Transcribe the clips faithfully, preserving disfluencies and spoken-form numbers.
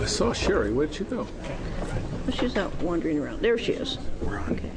I saw Sherry. Where did she go? Well, she's out wandering around. There she is. We're on. Okay.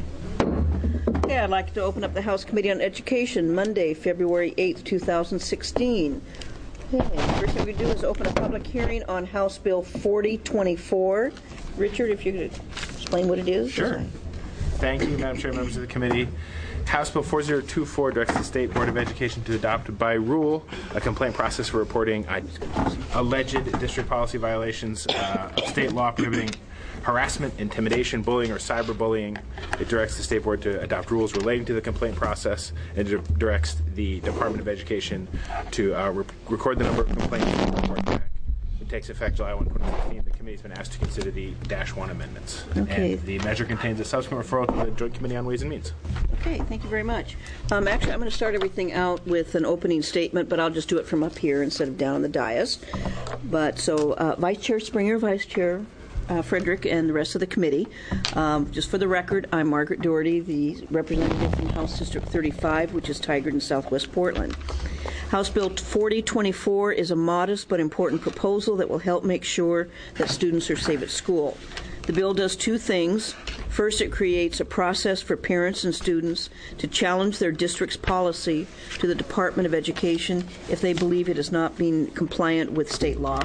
Okay, I'd like to open up the House Committee on Education, Monday, February eighth, two thousand sixteen. Okay, first thing we do is open a public hearing on House Bill forty twenty-four. Richard, if you could explain what it is. Sure. Thank you, Madam Chair, members of the committee. House Bill forty twenty-four directs the State Board of Education to adopt by rule a complaint process for reporting uh, alleged district policy violations uh, of state law prohibiting harassment, intimidation, bullying, or cyberbullying. It directs the State Board to adopt rules relating to the complaint process, and it directs the Department of Education to uh, re record the number of complaints and report back. It takes effect July first, twenty fifteen. The committee has been asked to consider the Dash one amendments. Okay. And the measure contains a subsequent referral to the Joint Committee on Ways and Means. Okay, thank you very much. Um, actually, I'm going to start everything out with an opening statement, but I'll just do it from up here instead of down on the dais. But so, uh, Vice Chair Springer, Vice Chair uh, Frederick, and the rest of the committee. Um, just for the record, I'm Margaret Doherty, the representative from House District thirty-five, which is Tigard in Southwest Portland. House Bill forty twenty-four is a modest but important proposal that will help make sure that students are safe at school. The bill does two things. First, it creates a process for parents and students to challenge their district's policy to the Department of Education if they believe it is not being compliant with state law.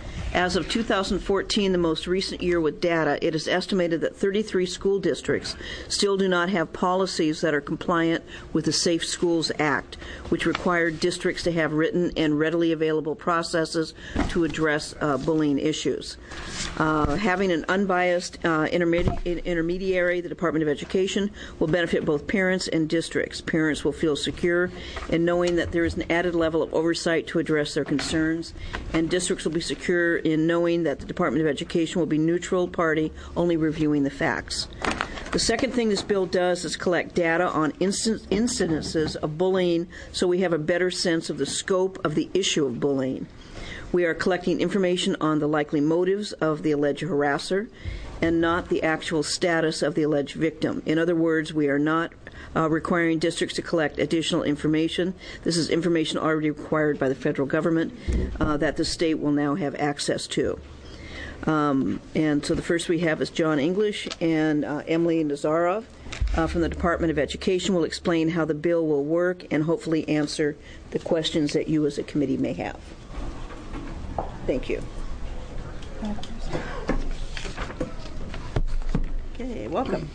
As of two thousand fourteen, the most recent year with data, it is estimated that thirty-three school districts still do not have policies that are compliant with the Safe Schools Act, which require districts to have written and readily available processes to address uh, bullying issues. Uh, having an unbiased uh, intermedi intermediary, the Department of Education, will benefit both parents and districts. Parents will feel secure in knowing that there is an added level of oversight to address their concerns, and districts will be secure in knowing that the Department of Education will be neutral party, only reviewing the facts. The second thing this bill does is collect data on incident, incidences of bullying so we have a better sense of the scope of the issue of bullying. We are collecting information on the likely motives of the alleged harasser and not the actual status of the alleged victim. In other words, we are not Uh, requiring districts to collect additional information. This is information already required by the federal government uh, that the state will now have access to. Um, and so the first we have is John English, and uh, Emily Nazarov uh, from the Department of Education will explain how the bill will work and hopefully answer the questions that you as a committee may have. Thank you. Okay, welcome.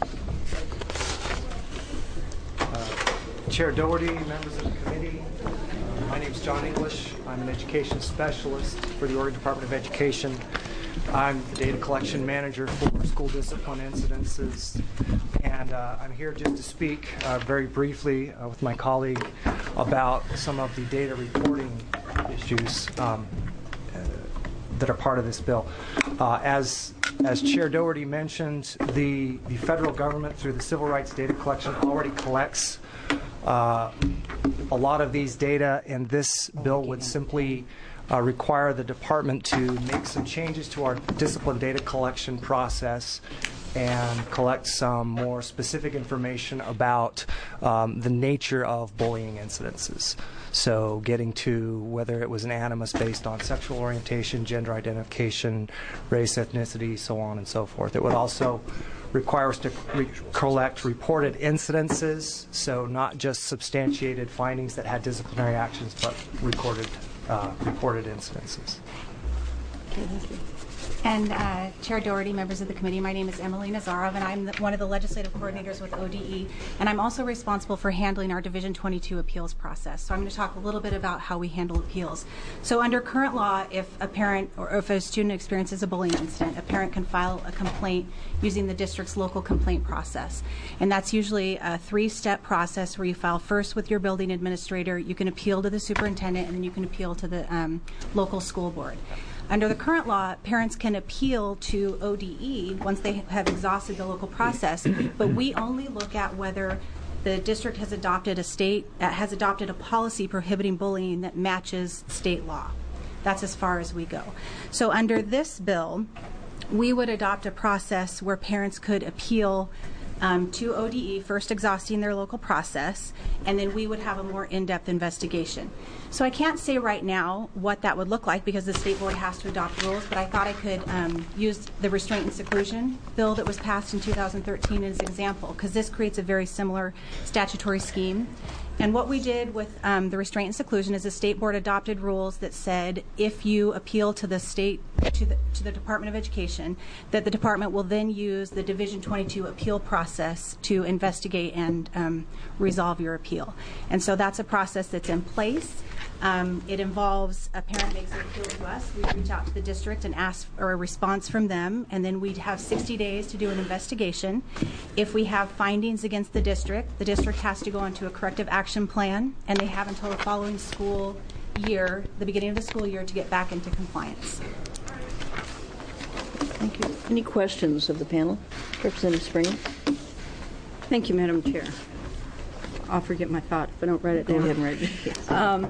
Chair Doherty, members of the committee, uh, my name is John English. I'm an education specialist for the Oregon Department of Education. I'm the data collection manager for school discipline incidences, and uh, I'm here just to speak uh, very briefly uh, with my colleague about some of the data reporting issues um, uh, that are part of this bill. Uh, as As Chair Doherty mentioned, the, the federal government, through the Civil Rights Data Collection, already collects uh, a lot of these data, and this bill would simply uh, require the department to make some changes to our discipline data collection process and collect some more specific information about um, the nature of bullying incidences. So getting to whether it was an animus based on sexual orientation, gender identification, race, ethnicity, so on and so forth. It would also require us to re collect reported incidences, so not just substantiated findings that had disciplinary actions, but recorded, uh, reported incidences. Okay, thank you. And uh, Chair Doherty, members of the committee, my name is Emily Nazarov, and I'm the, one of the legislative coordinators with O D E, and I'm also responsible for handling our Division twenty-two appeals process. So I'm going to talk a little bit about how we handle appeals. So under current law, if a parent or if a student experiences a bullying incident, a parent can file a complaint using the district's local complaint process. And that's usually a three-step process where you file first with your building administrator, you can appeal to the superintendent, and then you can appeal to the um, local school board. Under the current law, parents can appeal to O D E once they have exhausted the local process, but we only look at whether the district has adopted a state uh, has adopted a policy prohibiting bullying that matches state law. That's as far as we go. So under this bill, we would adopt a process where parents could appeal um, to O D E, first exhausting their local process, and then we would have a more in-depth investigation. So I can't say right now what that would look like because the state board has to adopt rules, but I thought I could um, use the restraint and seclusion bill that was passed in two thousand thirteen as an example, because this creates a very similar statutory scheme. And what we did with um, the restraint and seclusion is the state board adopted rules that said if you appeal to the state, to the, to the Department of Education, that the department will then use the Division twenty-two appeal process to investigate and um, resolve your appeal. And so that's a process that's in place. Um, it involves a parent makes an appeal to us. We reach out to the district and ask for a response from them, and then we'd have sixty days to do an investigation. If we have findings against the district, the district has to go into a corrective action plan, and they have until the following school year, the beginning of the school year, to get back into compliance. Thank you. Any questions of the panel? Representative Springer? Thank you, Madam Chair. I'll forget my thought if I don't write it Go down. ahead and write it. Yes. Um,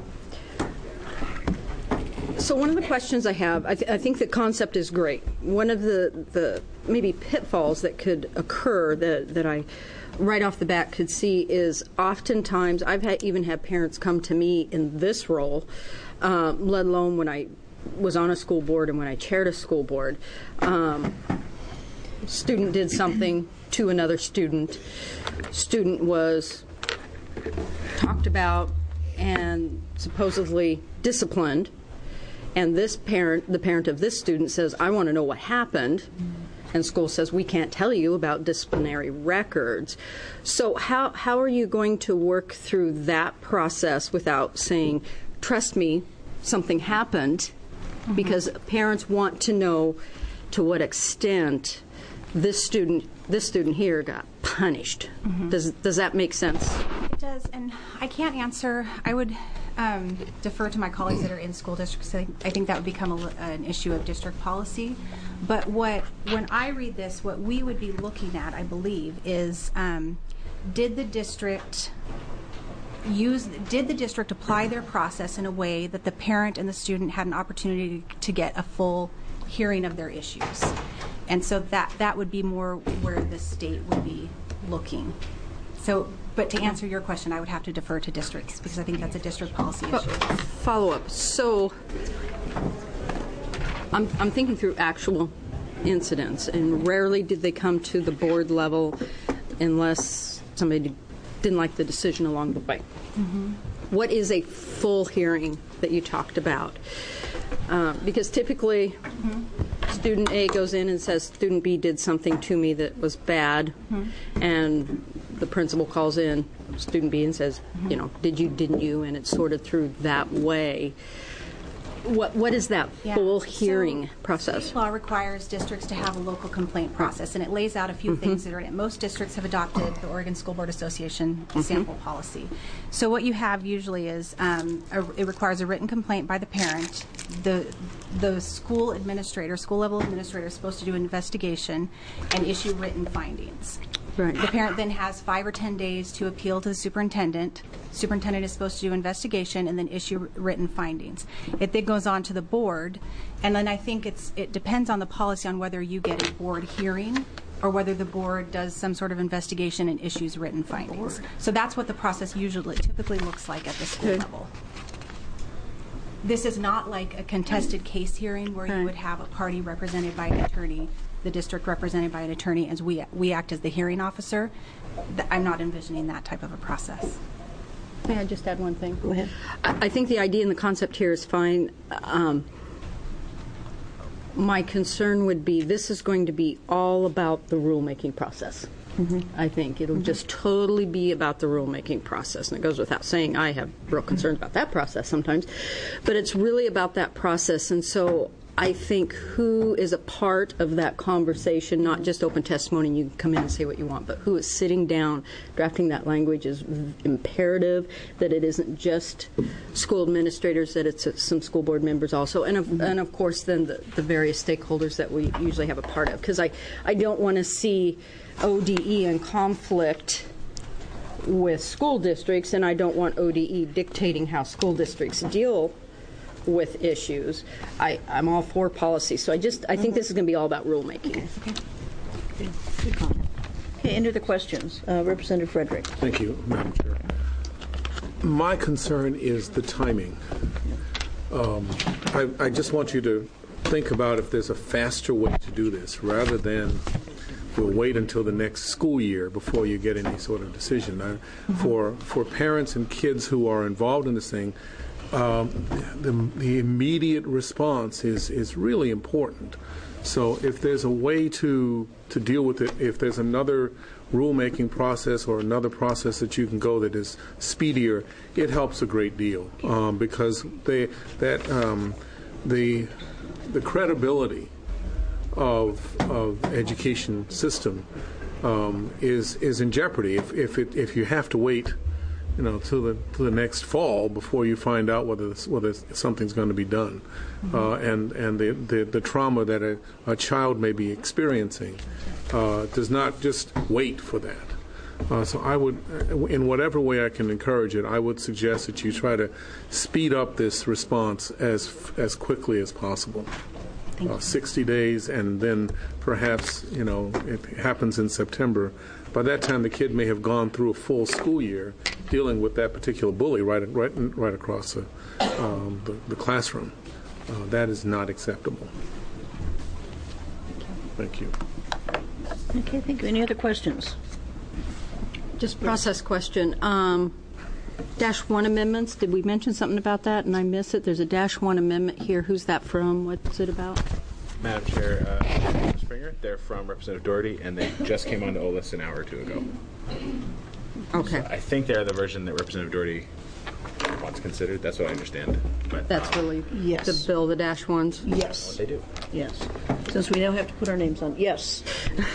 so one of the questions I have, I, th- I think the concept is great. One of the, the maybe pitfalls that could occur that, that I right off the bat could see is oftentimes I've had, even had parents come to me in this role, um, let alone when I was on a school board and when I chaired a school board. Um, student did something to another student. Student was talked about and supposedly disciplined, and this parent, the parent of this student, says, I want to know what happened, and school says, we can't tell you about disciplinary records. So how, how are you going to work through that process without saying, trust me, something happened, mm-hmm. because parents want to know to what extent this student this student here got punished. Mm-hmm. Does does that make sense? It does, and I can't answer. I would um, defer to my colleagues that are in school districts. I, I think that would become a, an issue of district policy. But what when I read this, what we would be looking at, I believe, is um, did the district use did the district apply their process in a way that the parent and the student had an opportunity to get a full hearing of their issues? And so that that would be more where the state would be looking. So, but to answer your question, I would have to defer to districts because I think that's a district policy issue. Follow up. So, I'm I'm thinking through actual incidents, and rarely did they come to the board level unless somebody didn't like the decision along the way. Mm-hmm. What is a full hearing that you talked about? Uh, because typically, mm-hmm. student A goes in and says, student B did something to me that was bad, mm-hmm. and the principal calls in student B and says, mm-hmm. you know, did you, didn't you, and it's sorted through that way. What What is that yeah. full hearing so process? State law requires districts to have a local complaint process, and it lays out a few mm-hmm. things that are in it. Most districts have adopted the Oregon School Board Association mm-hmm. sample policy. So what you have usually is um, a, it requires a written complaint by the parent. The the school administrator, school level administrator, is supposed to do an investigation and issue written findings. Right. The parent then has five or ten days to appeal to the superintendent. Superintendent is supposed to do investigation and then issue written findings. It then goes on to the board, and then I think it's it depends on the policy on whether you get a board hearing or whether the board does some sort of investigation and issues written findings. So that's what the process usually typically looks like at the school okay. level. This is not like a contested case hearing where right. you would have a party represented by an attorney, the district represented by an attorney, as we we act as the hearing officer. I'm not envisioning that type of a process. May I just add one thing? Go ahead. I, I think the idea and the concept here is fine. Um, my concern would be this is going to be all about the rulemaking process. Mm-hmm. I think it'll mm-hmm. just totally be about the rulemaking process. And it goes without saying I have real concerns about that process sometimes. But it's really about that process. And so I think who is a part of that conversation, not just open testimony and you can come in and say what you want, but who is sitting down drafting that language is imperative, that it isn't just school administrators, that it's some school board members also, and of, mm-hmm. and of course then the, the various stakeholders that we usually have a part of. Because I, I don't want to see O D E in conflict with school districts, and I don't want O D E dictating how school districts deal with issues. I, I'm all for policy, so I just I think mm-hmm. this is going to be all about rulemaking. Okay. Good comment. Okay, any other questions? Uh, Representative Frederick. Thank you, Madam Chair. My concern is the timing. Um, I, I just want you to think about if there's a faster way to do this, rather than we'll wait until the next school year before you get any sort of decision. Uh, mm-hmm. For for parents and kids who are involved in this thing, um, the, the immediate response is is really important. So if there's a way to to deal with it, if there's another rulemaking process or another process that you can go that is speedier, it helps a great deal, um, because they that um, the the credibility of of education system um, is is in jeopardy if if it, if you have to wait, you know, to the to the next fall before you find out whether this, whether something's going to be done, mm-hmm. uh, and and the, the the trauma that a, a child may be experiencing uh, does not just wait for that. Uh, so I would, in whatever way I can encourage it, I would suggest that you try to speed up this response as as quickly as possible. Uh, sixty days, and then perhaps, you know, it happens in September. By that time, the kid may have gone through a full school year dealing with that particular bully right right, right across the, um, the, the classroom. Uh, that is not acceptable. Thank you. Okay, thank you. Any other questions? Just process question. Um, dash one amendments, did we mention something about that and I miss it? There's a dash one amendment here. Who's that from? What's it about? Madam Chair, uh, Springer, they're from Representative Doherty, and they just came on the O L I S an hour or two ago. Okay. So I think they're the version that Representative Doherty wants considered. That's what I understand. But That's um, really yes. the bill, the dash ones? Yes. what they do. Yes. Since we now have to put our names on. Yes.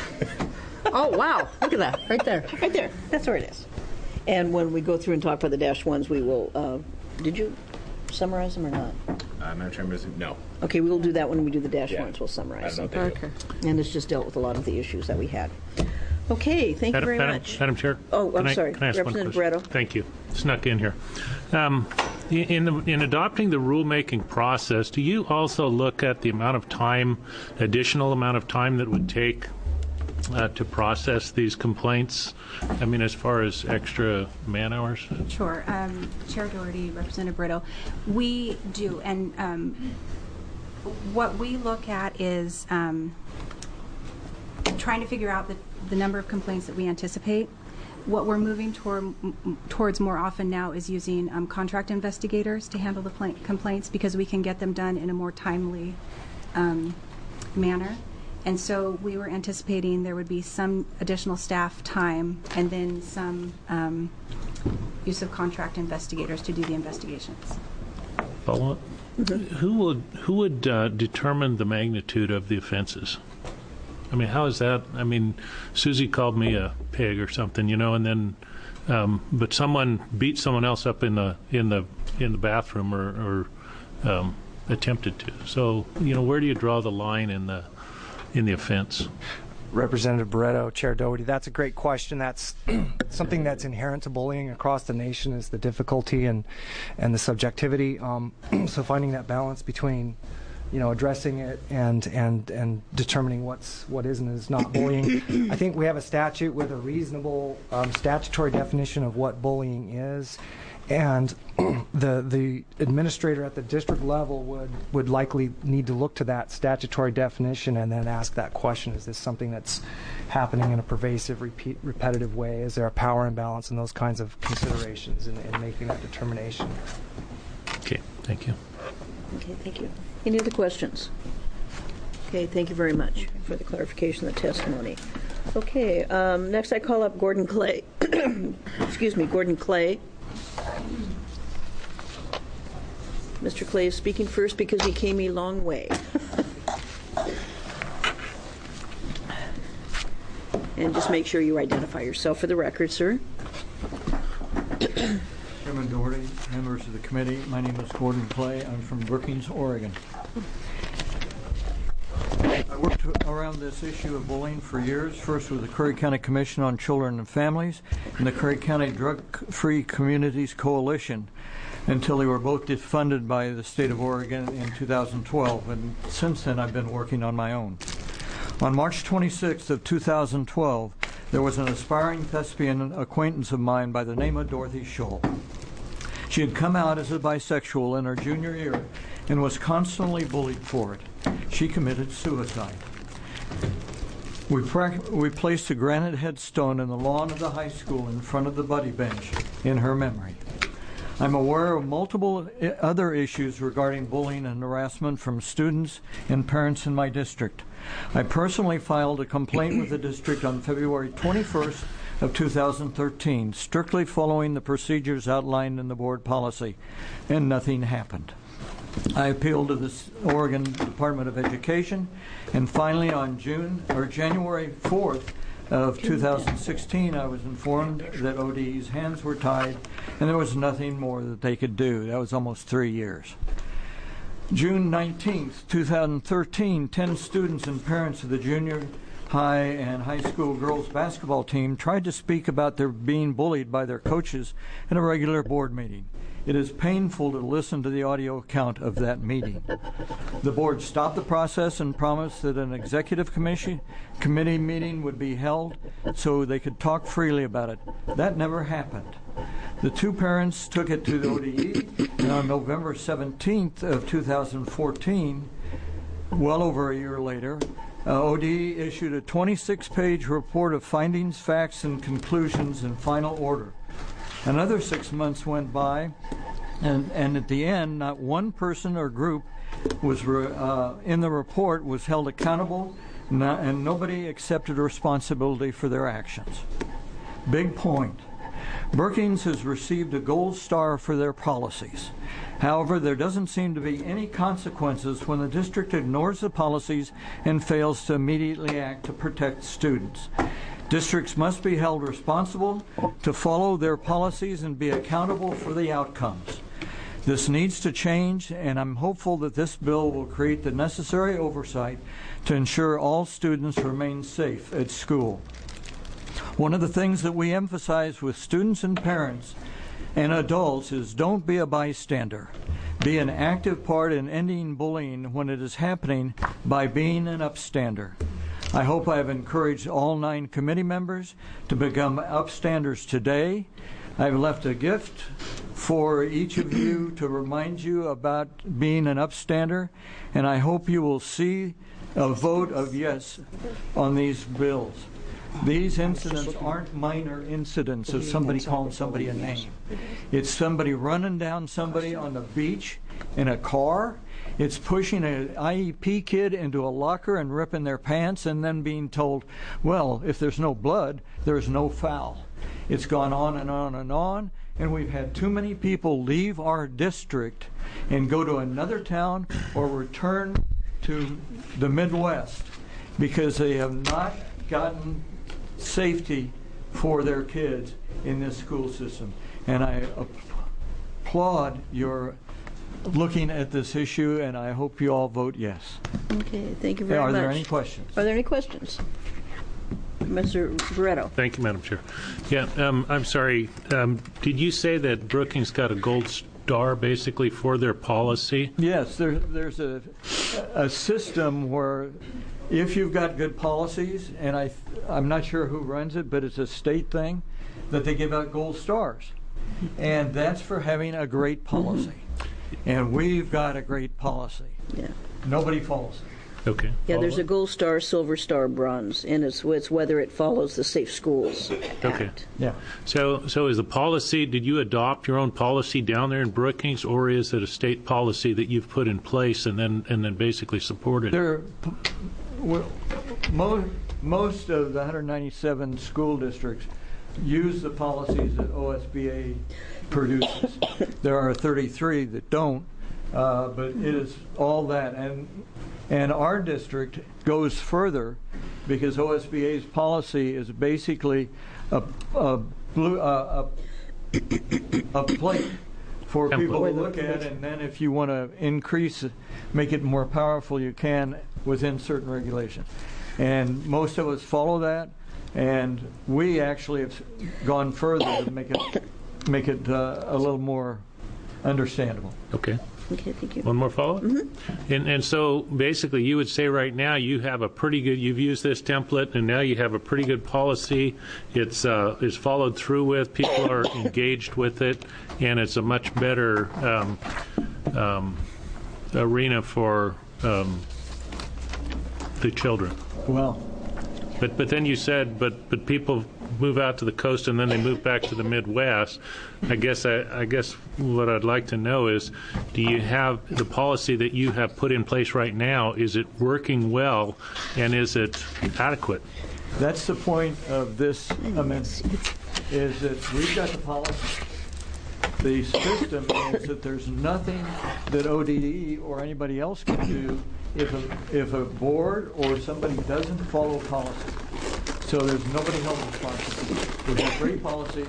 Oh, wow. Look at that. Right there. Right there. That's where it is. And when we go through and talk about the dash ones, we will, uh, did you summarize them or not? Uh, Madam Chair, no. Okay, we will do that when we do the dash Yeah. ones. We'll I summarize don't them. know if they Okay. do. And this just dealt with a lot of the issues that we had. Okay, thank Madam, you very Madam, much. Madam Chair. Oh, I'm can I, sorry. Can I ask one Representative question? Barretto. Thank you. Snuck in here. Um, in, the, in adopting the rulemaking process, do you also look at the amount of time, additional amount of time that would take uh, to process these complaints? I mean, as far as extra man hours? Sure. Um, Chair Doherty, Representative Brito, we do. And um, what we look at is um, trying to figure out the, the number of complaints that we anticipate. What we're moving toward, m- towards more often now is using um, contract investigators to handle the pl- complaints because we can get them done in a more timely um, manner. And so we were anticipating there would be some additional staff time and then some um, use of contract investigators to do the investigations. Follow up? Mm-hmm. Who would, who would uh, determine the magnitude of the offenses? I mean, how is that? I mean, Susie called me a pig or something, you know, and then, um, but someone beat someone else up in the in the in the bathroom or, or um, attempted to. So, you know, where do you draw the line in the in the offense? Representative Barretto, Chair Doherty, that's a great question. That's something that's inherent to bullying across the nation is the difficulty and and the subjectivity. Um, so finding that balance between, you know, addressing it and and and determining what's what is and is not bullying. I think we have a statute with a reasonable um, statutory definition of what bullying is, and the the administrator at the district level would would likely need to look to that statutory definition and then ask that question: is this something that's happening in a pervasive, repeat, repetitive way? Is there a power imbalance, and those kinds of considerations in, in making that determination? Okay, thank you. Okay, thank you. Any other questions? Okay, thank you very much for the clarification of the testimony. Okay, um, next I call up Gordon Clay. Excuse me, Gordon Clay. Mister Clay is speaking first because he came a long way. And just make sure you identify yourself for the record, sir. Chairman Doherty, members of the committee, my name is Gordon Clay. I'm from Brookings, Oregon. I worked around this issue of bullying for years, first with the Curry County Commission on Children and Families and the Curry County Drug-Free Communities Coalition, until they were both defunded by the state of Oregon in two thousand twelve, and since then I've been working on my own. On March twenty-sixth of two thousand twelve, there was an aspiring thespian acquaintance of mine by the name of Dorothy Scholl. She had come out as a bisexual in her junior year and was constantly bullied for it. She committed suicide. We, we placed a granite headstone in the lawn of the high school in front of the buddy bench in her memory. I'm aware of multiple other issues regarding bullying and harassment from students and parents in my district. I personally filed a complaint with the district on February twenty-first of two thousand thirteen, strictly following the procedures outlined in the board policy, and nothing happened. I appealed to the Oregon Department of Education, and finally on June or January fourth of two thousand sixteen, I was informed that O D E's hands were tied and there was nothing more that they could do. That was almost three years. June nineteenth, two thousand thirteen, ten students and parents of the junior high and high school girls basketball team tried to speak about their being bullied by their coaches in a regular board meeting. It is painful to listen to the audio account of that meeting. The board stopped the process and promised that an executive commission, committee meeting would be held so they could talk freely about it. That never happened. The two parents took it to the O D E, and on November seventeenth of two thousand fourteen, well over a year later, uh, O D E issued a twenty-six page report of findings, facts, and conclusions in final order. Another six months went by, and, and at the end, not one person or group was re, uh, in the report was held accountable, not, and nobody accepted responsibility for their actions. Big point. Brookings has received a gold star for their policies. However, there doesn't seem to be any consequences when the district ignores the policies and fails to immediately act to protect students. Districts must be held responsible to follow their policies and be accountable for the outcomes. This needs to change, and I'm hopeful that this bill will create the necessary oversight to ensure all students remain safe at school. One of the things that we emphasize with students and parents and adults is don't be a bystander. Be an active part in ending bullying when it is happening by being an upstander. I hope I have encouraged all nine committee members to become upstanders today. I've left a gift for each of you to remind you about being an upstander, and I hope you will see a vote of yes on these bills. These incidents aren't minor incidents of somebody calling somebody a name. It's somebody running down somebody on the beach in a car. It's pushing an I E P kid into a locker and ripping their pants and then being told, well, if there's no blood, there's no foul. It's gone on and on and on, and we've had too many people leave our district and go to another town or return to the Midwest because they have not gotten safety for their kids in this school system. And I applaud your looking at this issue, and I hope you all vote yes. Okay, thank you very Are much. Are there any questions? Are there any questions? Mister Barretto. Thank you, Madam Chair. Yeah, um, I'm sorry. Um, did you say that Brookings got a gold star basically for their policy? Yes, there, there's a, a system where if you've got good policies, and I, I'm not sure who runs it, but it's a state thing, that they give out gold stars. And that's for having a great policy. And we've got a great policy. Yeah. Nobody follows it. Okay. Yeah, Follow there's a it? gold star, silver star, bronze, and it's, it's whether it follows the Safe Schools Act. Okay. Yeah. So, so is the policy, did you adopt your own policy down there in Brookings, or is it a state policy that you've put in place and then and then basically supported? There, well, most, most of the one hundred ninety-seven school districts use the policies that O S B A produces. There are thirty-three that don't, uh, but it is all that. And and our district goes further because O S B A's policy is basically a, a, blue, uh, a, a plate for people to look at, and then if you want to increase it, make it more powerful, you can within certain regulations. And most of us follow that, and we actually have gone further to make it make it uh, a little more understandable. Okay. Okay, thank you. One more follow-up? Mm-hmm. And, and so basically you would say right now you have a pretty good, you've used this template and now you have a pretty good policy. It's uh, is followed through with, people are engaged with it, and it's a much better um, um, arena for um, the children. Well, But but then you said, but but people move out to the coast and then they move back to the Midwest. I guess I, I guess what I'd like to know is, do you have the policy that you have put in place right now? Is it working well, and is it adequate? that's the point of this amendment, is that we've got the policy. The system is that there's nothing that O D E or anybody else can do if a, if a board or somebody doesn't follow policy. So there's nobody held responsible. We have great policies,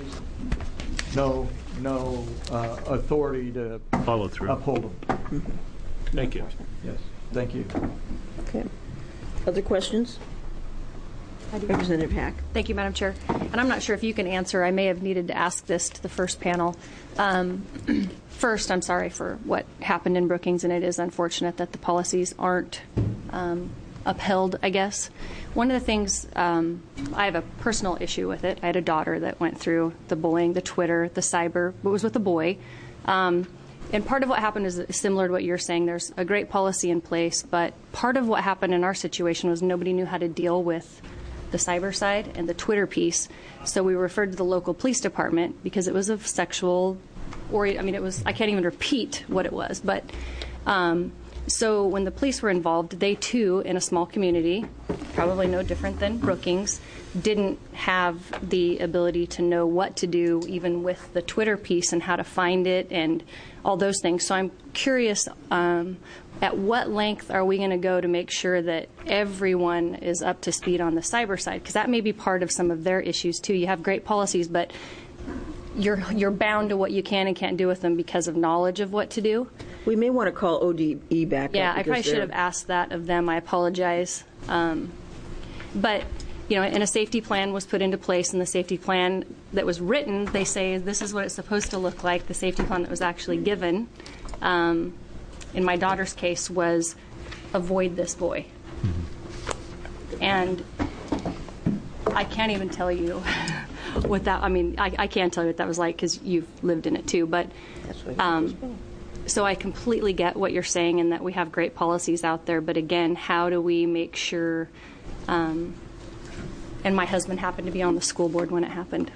no no uh, authority to Follow through. uphold them. Thank you. Yes, thank you. Okay. Other questions? Representative Hack. Thank you, Madam Chair. And I'm not sure if you can answer. I may have needed to ask this to the first panel. Um, first, I'm sorry for what happened in Brookings, and it is unfortunate that the policies aren't um, upheld, I guess. One of the things, um, I have a personal issue with it. I had a daughter that went through the bullying, the Twitter, the cyber, but was with a boy. Um, and part of what happened is similar to what you're saying. There's a great policy in place, but part of what happened in our situation was nobody knew how to deal with the cyber side and the Twitter piece. So we referred to the local police department because it was a sexual, or I mean, it was, I can't even repeat what it was, but um, so when the police were involved, they too, in a small community, probably no different than Brookings, didn't have the ability to know what to do even with the Twitter piece and how to find it and all those things. So I'm curious, um, at what length are we going to go to make sure that everyone is up to speed on the cyber side? Because that may be part of some of their issues too. You have great policies, but you're you're bound to what you can and can't do with them because of knowledge of what to do. We may want to call O D E back Yeah, up. I probably because should have asked that of them. I apologize. Um, but, you know, and a safety plan was put into place, and the safety plan that was written, they say this is what it's supposed to look like. The safety plan that was actually given, um, in my daughter's case, was avoid this boy. And I can't even tell you what that, I mean, I, I can't tell you what that was like because you've lived in it too. But um, so I completely get what you're saying and that we have great policies out there. But again, how do we make sure, um, and my husband happened to be on the school board when it happened.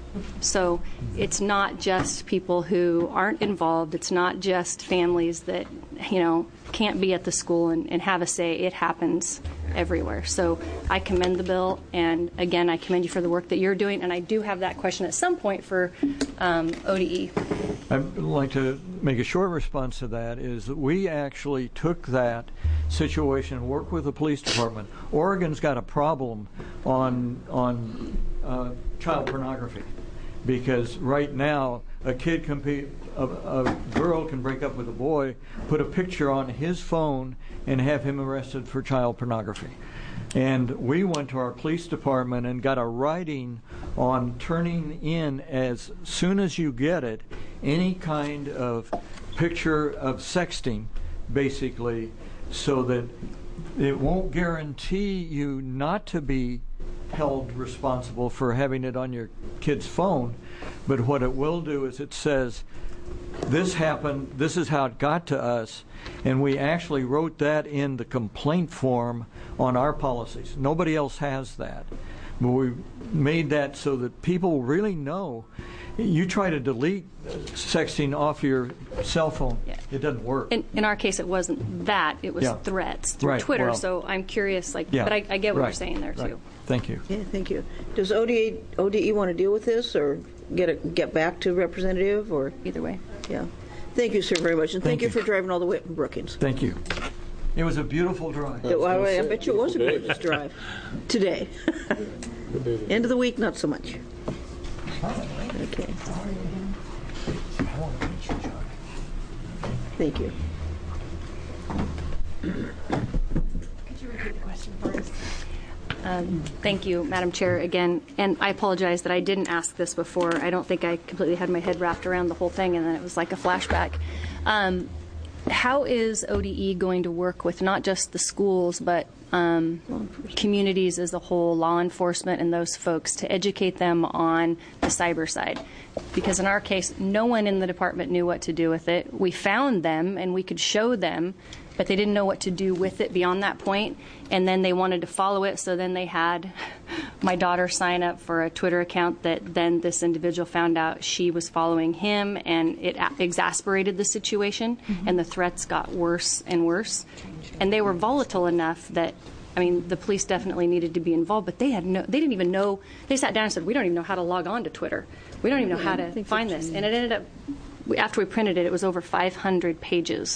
So it's not just people who aren't involved. It's not just families that, you know, can't be at the school and, and have a say. It happens everywhere. So I commend the bill, and again, I commend you for the work that you're doing. And I do have that question at some point for um, O D E. I'd like to make a short response to that, is that we actually took that situation and worked with the police department. Oregon's got a problem on, on uh, child pornography, because right now a kid can be, a, a girl can break up with a boy, put a picture on his phone, and have him arrested for child pornography. And we went to our police department and got a writing on turning in, as soon as you get it, any kind of picture of sexting, basically, so that it won't guarantee you not to be held responsible for having it on your kid's phone, but what it will do is it says, this happened, this is how it got to us, and we actually wrote that in the complaint form on our policies. Nobody else has that, but we made that so that people really know. You try to delete sexting off your cell phone, Yeah. it doesn't work. In, in our case, it wasn't that. It was Yeah. threats through Right, Twitter. well- So I'm curious, like, Yeah, but I, I get what right, you're saying there, right. too. Thank you. Yeah, thank you. Does O D E, O D E want to deal with this or get a, get back to representative or? Either way. Yeah. Thank you, sir, very much. And thank, Thank you you. for driving all the way from Brookings. Thank you. It was a beautiful drive. Yeah, well, I, I bet you it was a gorgeous drive today. End of the week, not so much. Okay. Thank you. Could you repeat the question for us? Um, thank you, Madam Chair, again. And I apologize that I didn't ask this before. I don't think I completely had my head wrapped around the whole thing, and then it was like a flashback. Um, how is O D E going to work with not just the schools, but um, communities as a whole, law enforcement and those folks, to educate them on the cyber side? Because in our case, no one in the department knew what to do with it. We found them and we could show them, but they didn't know what to do with it beyond that point. And then they wanted to follow it, so then they had my daughter sign up for a Twitter account that then this individual found out she was following him, and it a- exasperated the situation, mm-hmm. and the threats got worse and worse. And they were volatile enough that, I mean, the police definitely needed to be involved, but they had no, they didn't even know, they sat down and said, we don't even know how to log on to Twitter. We don't even know how to find this. And it ended up, after we printed it, it was over five hundred pages.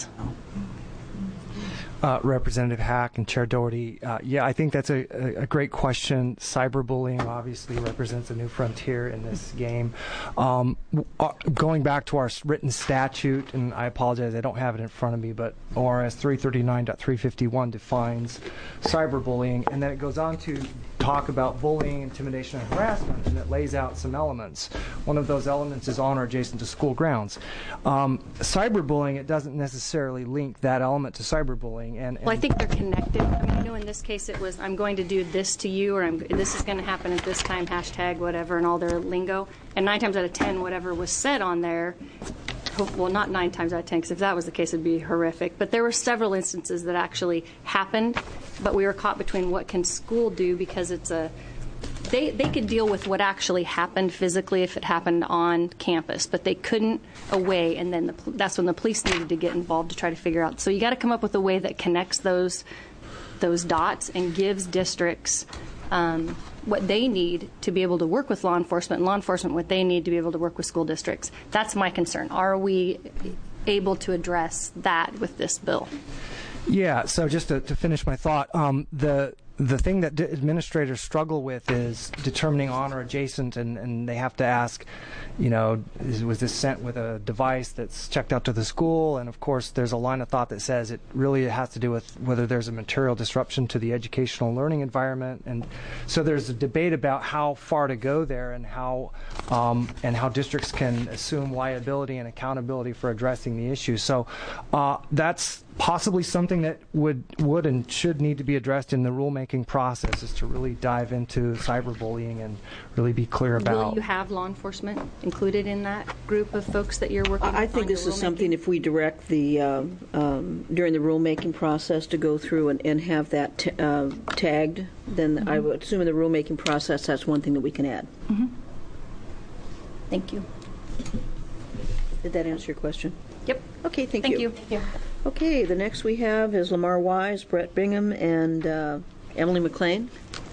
Uh, Representative Hack and Chair Doherty, uh, yeah, I think that's a, a, a great question. Cyberbullying obviously represents a new frontier in this game. Um, uh, going back to our written statute, and I apologize, I don't have it in front of me, but O R S three thirty-nine point three fifty-one defines cyberbullying, and then it goes on to talk about bullying, intimidation, and harassment, and it lays out some elements. One of those elements is on or adjacent to school grounds. Um, cyberbullying, it doesn't necessarily link that element to cyberbullying. And, and well, I think they're connected. I mean, I know in this case it was, I'm going to do this to you, or I'm, this is going to happen at this time, hashtag whatever, and all their lingo. And nine times out of ten, whatever was said on there, well, not nine times out of ten, because if that was the case, it'd be horrific. But there were several instances that actually happened, but we were caught between what can school do, because it's a, they, they could deal with what actually happened physically if it happened on campus, but they couldn't away, and then the, that's when the police needed to get involved to try to figure out. So you got to come up with a way that connects those those dots and gives districts um, what they need to be able to work with law enforcement, and law enforcement what they need to be able to work with school districts. That's my concern. Are we able to address that with this bill? Yeah, so just to, to finish my thought, um, the the thing that d- administrators struggle with is determining on or adjacent, and, and they have to ask, you know, is, was this sent with a device that's checked out to the school? And of course, there's a line of thought that says it really has to do with whether there's a material disruption to the educational learning environment. And so there's a debate about how far to go there, and how um, and how districts can assume liability and accountability for addressing the issue. So uh, that's possibly something that would would and should need to be addressed in the rulemaking process, is to really dive into cyberbullying and really be clear about. Will you have law enforcement included in that group of folks that you're working with? I think this is something, if we direct the, uh, um, during the rulemaking process, to go through and, and have that t- uh, tagged, then mm-hmm. I would assume in the rulemaking process that's one thing that we can add. Mm-hmm. Thank you. Did that answer your question? Yep. Okay, thank, thank you. Thank you. Okay, the next we have is Lamar Wise, Brett Bingham, and uh, Emily McLean.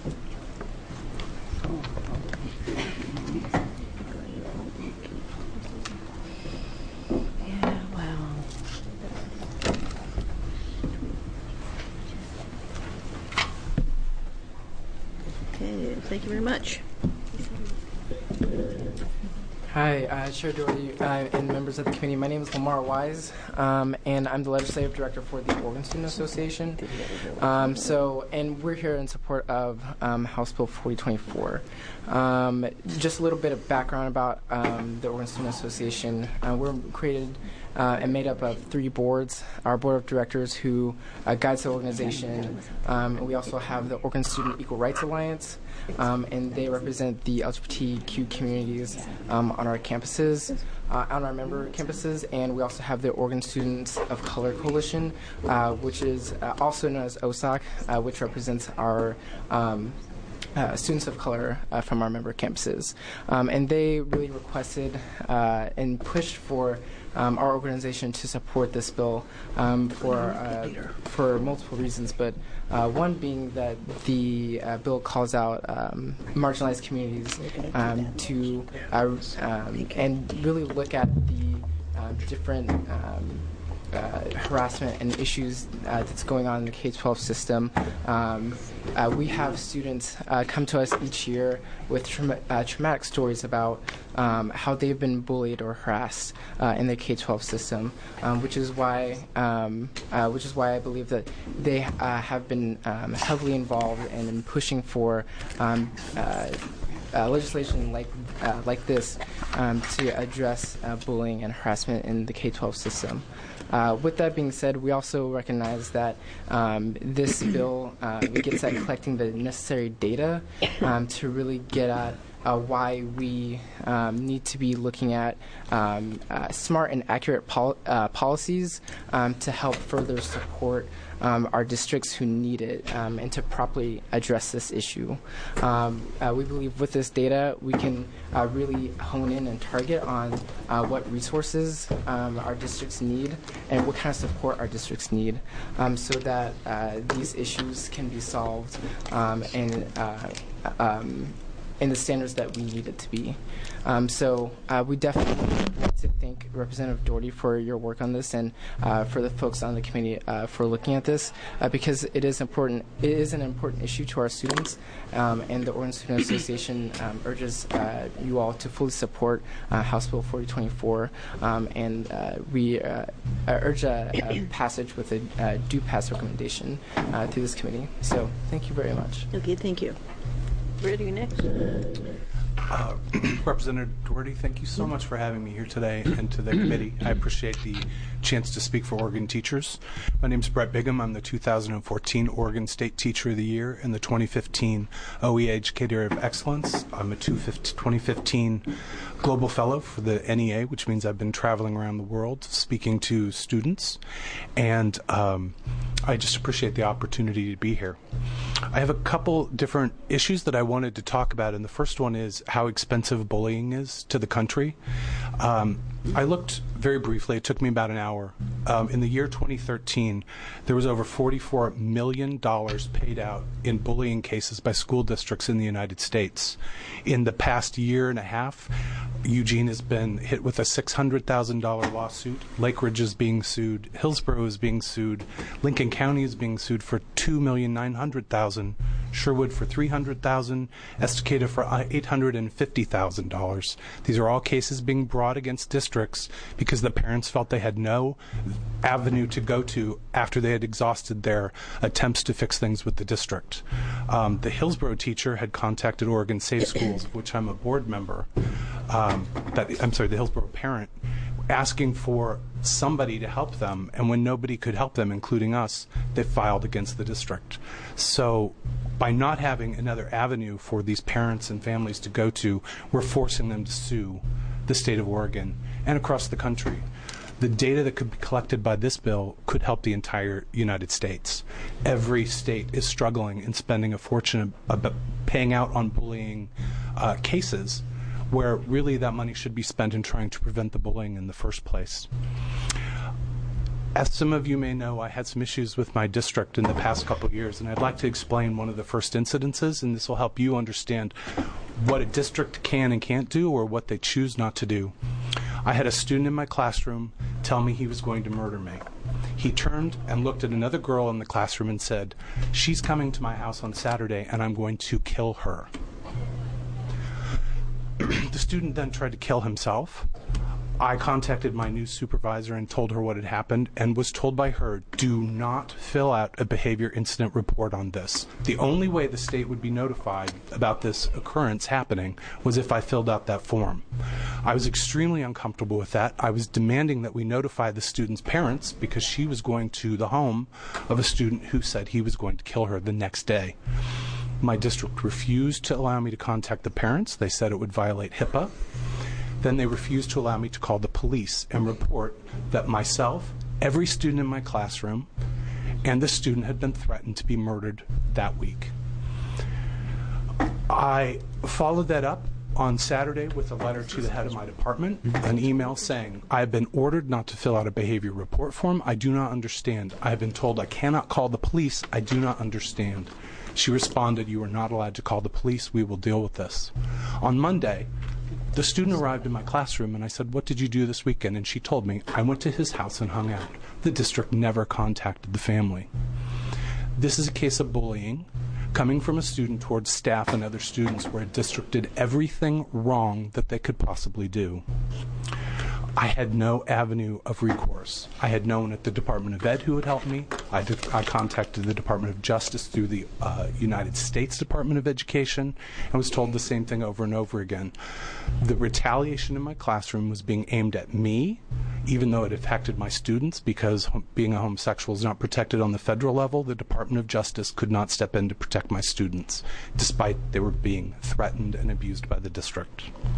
Yeah, wow. Okay, thank you very much. Hi, uh, Chair Doherty uh, and members of the committee. My name is Lamar Wise, um, and I'm the Legislative Director for the Oregon Student Association. Um, so, and we're here in support of um, House Bill forty twenty-four. Um, just a little bit of background about um, the Oregon Student Association. Uh, we're created uh, and made up of three boards. Our board of directors who uh, guides the organization. Um, and we also have the Oregon Student Equal Rights Alliance. Um, and they represent the L G B T Q communities um, on our campuses, uh, on our member campuses, and we also have the Oregon Students of Color Coalition, uh, which is uh, also known as O S A C, uh, which represents our um, Uh, students of color uh, from our member campuses. Um, and they really requested uh, and pushed for um, our organization to support this bill um, for uh, for multiple reasons, but uh, one being that the uh, bill calls out um, marginalized communities um, to uh, um, and really look at the uh, different um, uh, harassment and issues uh, that's going on in the K twelve system. Um, uh, we have students uh, come to us each year with tra- uh, traumatic stories about um, how they've been bullied or harassed uh, in the K twelve system, um, which is why um, uh, which is why I believe that they uh, have been um, heavily involved and in pushing for um, uh, uh, legislation like uh, like this um, to address uh, bullying and harassment in the K twelve system. Uh, with that being said, we also recognize that um, this bill uh, gets at collecting the necessary data um, to really get at uh, why we um, need to be looking at um, uh, smart and accurate pol- uh, policies um, to help further support Um, our districts who need it um, and to properly address this issue. Um, uh, we believe with this data we can uh, really hone in and target on uh, what resources um, our districts need and what kind of support our districts need um, so that uh, these issues can be solved um, and uh, um, in the standards that we need it to be. Um, so uh, we definitely want to thank Representative Doherty for your work on this and uh, for the folks on the committee uh, for looking at this uh, because it is important. It is an important issue to our students, um, and the Oregon Student Association um, urges uh, you all to fully support uh, House Bill forty twenty-four, um, and uh, we uh, urge a, a passage with a uh, due pass recommendation uh, through this committee. So thank you very much. Okay, thank you. Ready next? Uh, Representative Doherty, thank you so much for having me here today and to the committee. I appreciate the chance to speak for Oregon teachers. My name is Brett Bigham. I'm the two thousand fourteen Oregon State Teacher of the Year and the twenty fifteen O E A Educator of Excellence. I'm a twenty fifteen Global Fellow for the N E A, which means I've been traveling around the world speaking to students. And um, I just appreciate the opportunity to be here. I have a couple different issues that I wanted to talk about, and the first one is how expensive bullying is to the country. Um, I looked very briefly. It took me about an hour. Um, in the year twenty thirteen, there was over forty-four million dollars paid out in bullying cases by school districts in the United States. In the past year and a half, Eugene has been hit with a six hundred thousand dollars lawsuit. Lake Ridge is being sued. Hillsborough is being sued. Lincoln County is being sued for two million nine hundred thousand dollars. Sherwood for three hundred thousand dollars. Estacada for eight hundred fifty thousand dollars. These are all cases being brought against districts because the parents felt they had no avenue to go to after they had exhausted their attempts to fix things with the district. Um, the Hillsborough teacher had contacted Oregon Safe Schools, of which I'm a board member. Um, that I'm sorry, the Hillsborough parent, asking for somebody to help them, and when nobody could help them, including us, they filed against the district. So by not having another avenue for these parents and families to go to, we're forcing them to sue the state of Oregon and across the country. The data that could be collected by this bill could help the entire United States. Every state is struggling and spending a fortune about paying out on bullying uh, cases, where really that money should be spent in trying to prevent the bullying in the first place. As some of you may know, I had some issues with my district in the past couple of years, and I'd like to explain one of the first incidences, and this will help you understand what a district can and can't do or what they choose not to do. I had a student in my classroom tell me he was going to murder me. He turned and looked at another girl in the classroom and said, "She's coming to my house on Saturday, and I'm going to kill her." The student then tried to kill himself. I contacted my new supervisor and told her what had happened and was told by her, do not fill out a behavior incident report on this. The only way the state would be notified about this occurrence happening was if I filled out that form. I was extremely uncomfortable with that. I was demanding that we notify the student's parents because she was going to the home of a student who said he was going to kill her the next day. My district refused to allow me to contact the parents. They said it would violate HIPAA. Then they refused to allow me to call the police and report that myself, every student in my classroom, and the student had been threatened to be murdered that week. I followed that up on Saturday with a letter to the head of my department, an email saying, I have been ordered not to fill out a behavior report form. I do not understand. I have been told I cannot call the police. I do not understand. She responded, you are not allowed to call the police. We will deal with this. On Monday, the student arrived in my classroom, and I said, "What did you do this weekend?" And she told me, "I went to his house and hung out." The district never contacted the family. This is a case of bullying coming from a student towards staff and other students where a district did everything wrong that they could possibly do. I had no avenue of recourse. I had known at the Department of Ed who would help me. I, did, I contacted the Department of Justice through the uh, United States Department of Education and was told the same thing over and over again. The retaliation in my classroom was being aimed at me, even though it affected my students, because being a homosexual is not protected on the federal level. The Department of Justice could not step in to protect my students, despite they were being threatened and abused by the district.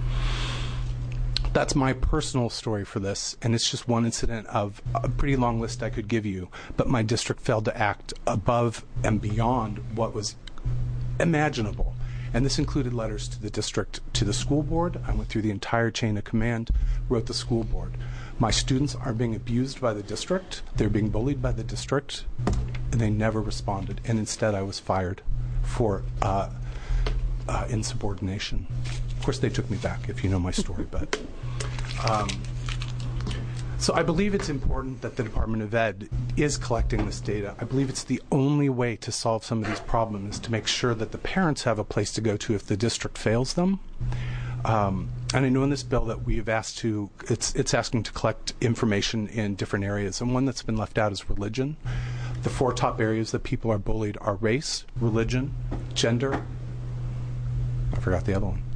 That's my personal story for this, and it's just one incident of a pretty long list I could give you, but my district failed to act above and beyond what was imaginable. And this included letters to the district, to the school board. I went through the entire chain of command, wrote the school board. My students are being abused by the district, they're being bullied by the district, and they never responded. And instead I was fired for uh, uh, insubordination. Of course, they took me back, if you know my story, but... Um, so I believe it's important that the Department of Ed is collecting this data. I believe it's the only way to solve some of these problems, to make sure that the parents have a place to go to if the district fails them. Um, and I know in this bill that we have asked to, it's, it's asking to collect information in different areas, and one that's been left out is religion. The four top areas that people are bullied are race, religion, gender, I forgot the other one.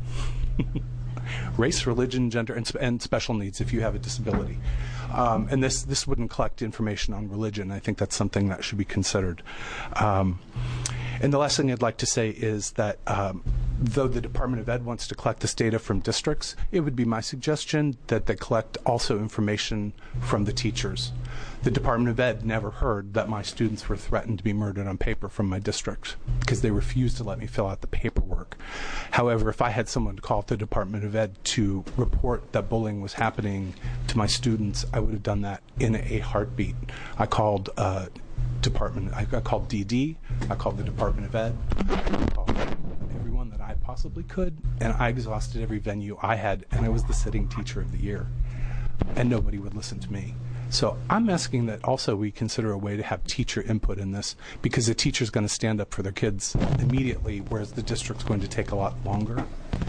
Race, religion, gender, and, sp- and special needs if you have a disability. Um, and this, this wouldn't collect information on religion. I think that's something that should be considered. Um, and the last thing I'd like to say is that um, though the Department of Ed wants to collect this data from districts, it would be my suggestion that they collect also information from the teachers. The Department of Ed never heard that my students were threatened to be murdered on paper from my district because they refused to let me fill out the paperwork. However, if I had someone to call at the Department of Ed to report that bullying was happening to my students, I would have done that in a heartbeat. I called uh, department. I, I called D D. I called the Department of Ed. I called everyone that I possibly could, and I exhausted every venue I had, and I was the sitting teacher of the year, and nobody would listen to me. So I'm asking that also we consider a way to have teacher input in this, because the teacher's going to stand up for their kids immediately, whereas the district's going to take a lot longer.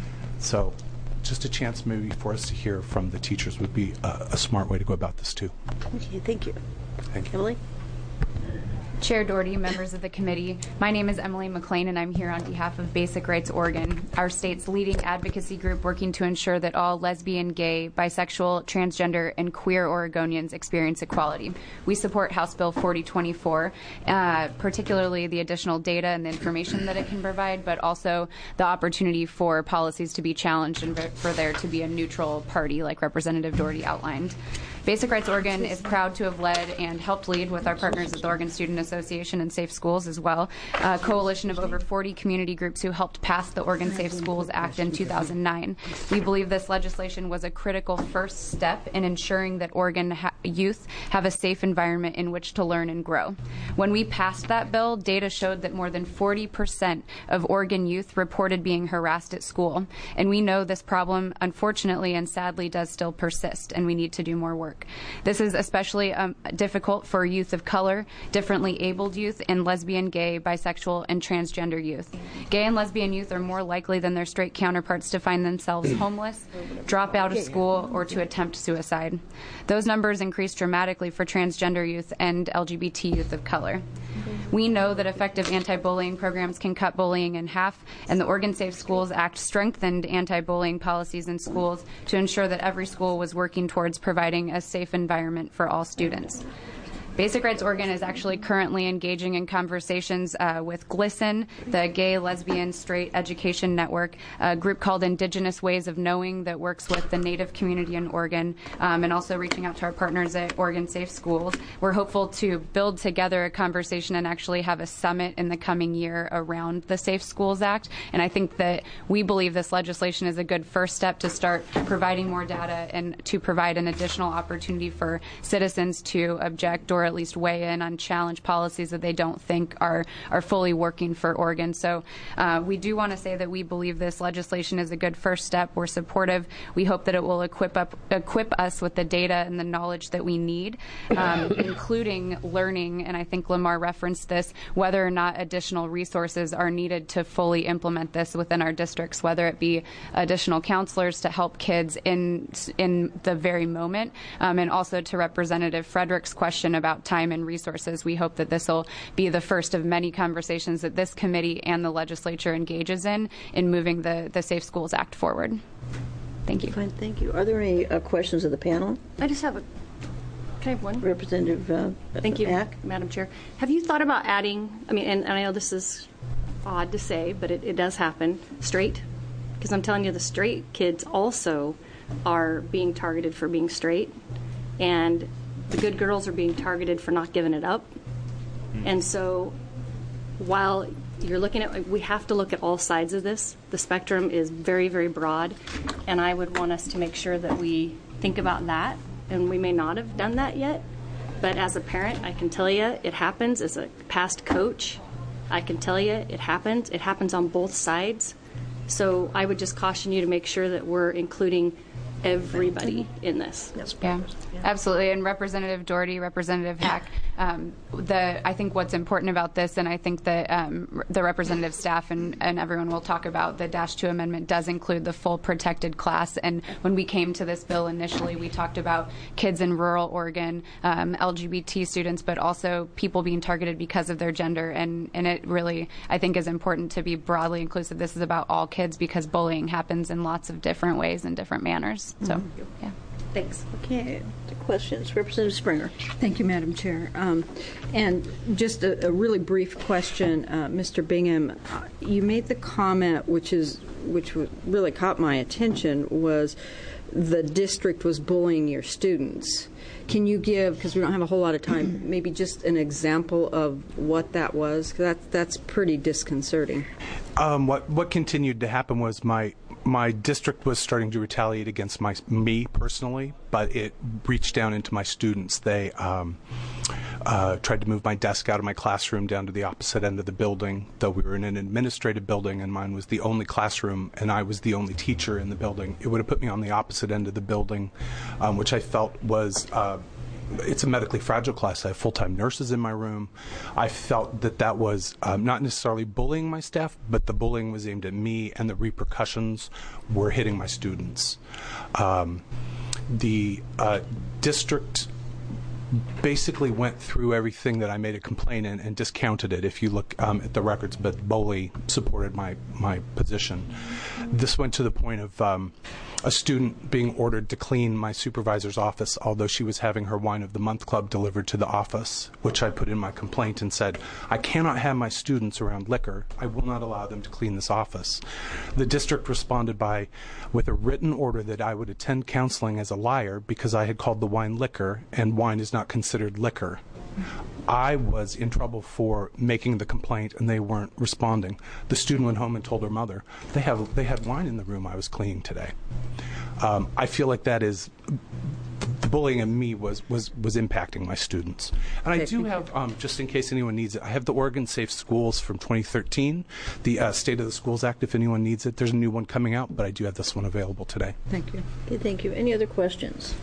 So just a chance maybe for us to hear from the teachers would be a, a smart way to go about this too. Okay, thank you. Thank you. Emily? Chair Doherty, members of the committee, my name is Emily McLean, and I'm here on behalf of Basic Rights Oregon, our state's leading advocacy group working to ensure that all lesbian, gay, bisexual, transgender, and queer Oregonians experience equality. We support House Bill forty twenty-four, uh, particularly the additional data and the information that it can provide, but also the opportunity for policies to be challenged and for there to be a neutral party, like Representative Doherty outlined. Basic Rights Oregon is proud to have led and helped lead with our partners at the Oregon Student Association and Safe Schools as well, a coalition of over forty community groups who helped pass the Oregon Safe Schools Act in two thousand nine. We believe this legislation was a critical first step in ensuring that Oregon ha- youth have a safe environment in which to learn and grow. When we passed that bill, data showed that more than forty percent of Oregon youth reported being harassed at school. And we know this problem, unfortunately and sadly, does still persist, and we need to do more work. This is especially um, difficult for youth of color, differently abled youth, and lesbian, gay, bisexual, and transgender youth. Gay and lesbian youth are more likely than their straight counterparts to find themselves homeless, drop out of school, or to attempt suicide. Those numbers increase dramatically for transgender youth and L G B T youth of color. We know that effective anti-bullying programs can cut bullying in half, and the Oregon Safe Schools Act strengthened anti-bullying policies in schools to ensure that every school was working towards providing a safe environment for all students. Basic Rights Oregon is actually currently engaging in conversations uh, with GLSEN, the Gay, Lesbian, Straight Education Network, a group called Indigenous Ways of Knowing that works with the Native community in Oregon, um, and also reaching out to our partners at Oregon Safe Schools. We're hopeful to build together a conversation and actually have a summit in the coming year around the Safe Schools Act. And I think that we believe this legislation is a good first step to start providing more data and to provide an additional opportunity for citizens to object or at least weigh in on challenge policies that they don't think are, are fully working for Oregon. So uh, we do want to say that we believe this legislation is a good first step. We're supportive. We hope that it will equip up, equip us with the data and the knowledge that we need, um, including learning, and I think Lamar referenced this, whether or not additional resources are needed to fully implement this within our districts, whether it be additional counselors to help kids in in the very moment, um, and also to Representative Frederick's question about time and resources. We hope that this will be the first of many conversations that this committee and the legislature engages in in moving the, the Safe Schools Act forward. Thank you. Fine, thank you. Are there any uh, questions of the panel? I just have a, can I have one? Representative uh, Thank you, Mack? Madam Chair. Have you thought about adding, I mean, and, and I know this is odd to say, but it, it does happen, straight? Because I'm telling you, the straight kids also are being targeted for being straight, and the good girls are being targeted for not giving it up. Mm. And so while you're looking at, we have to look at all sides of this. The spectrum is very, very broad, and I would want us to make sure that we think about that, and we may not have done that yet, but as a parent, I can tell you it happens. As a past coach, I can tell you it happens. It happens on both sides. So I would just caution you to make sure that we're including everybody in this. Yeah, absolutely. And Representative Doherty, Representative Hack, um, the I think what's important about this, and I think that um, the representative staff and, and everyone will talk about, the Dash two amendment does include the full protected class. And when we came to this bill initially, we talked about kids in rural Oregon, um, L G B T students, but also people being targeted because of their gender. And, and it really, I think, is important to be broadly inclusive. This is about all kids because bullying happens in lots of different ways and different manners. So, mm-hmm. yeah. Thanks. Okay. Questions? Representative Springer. Thank you, Madam Chair. Um, and just a, a really brief question, uh, Mister Bingham. Uh, you made the comment, which is which really caught my attention, was the district was bullying your students. Can you give, because we don't have a whole lot of time, maybe just an example of what that was? 'Cause that, that's pretty disconcerting. Um, what what continued to happen was my my district was starting to retaliate against my me personally, but it reached down into my students. They um, uh, tried to move my desk out of my classroom down to the opposite end of the building, though we were in an administrative building and mine was the only classroom and I was the only teacher in the building. It would have put me on the opposite end of the building, um, which I felt was uh, it's a medically fragile class. I have full-time nurses in my room. I felt that that was um, not necessarily bullying my staff, but the bullying was aimed at me, and the repercussions were hitting my students. Um, the uh, district basically went through everything that I made a complaint in and discounted it, if you look um, at the records, but Boley supported my, my position. This went to the point of um, a student being ordered to clean my supervisor's office, although she was having her Wine of the Month club delivered to the office, which I put in my complaint and said, I cannot have my students around liquor. I will not allow them to clean this office. The district responded by with a written order that I would attend counseling as a liar because I had called the wine liquor, and wine is not considered liquor. I was in trouble for making the complaint, and they weren't responding. The student went home and told her mother, they have they had wine in the room I was cleaning today. Um, I feel like that is, the bullying in me was, was, was impacting my students. And I do have, um, just in case anyone needs it, I have the Oregon Safe Schools from twenty thirteen, the uh, State of the Schools Act, if anyone needs it. There's a new one coming out, but I do have this one available today. Thank you. Okay, thank you. Any other questions?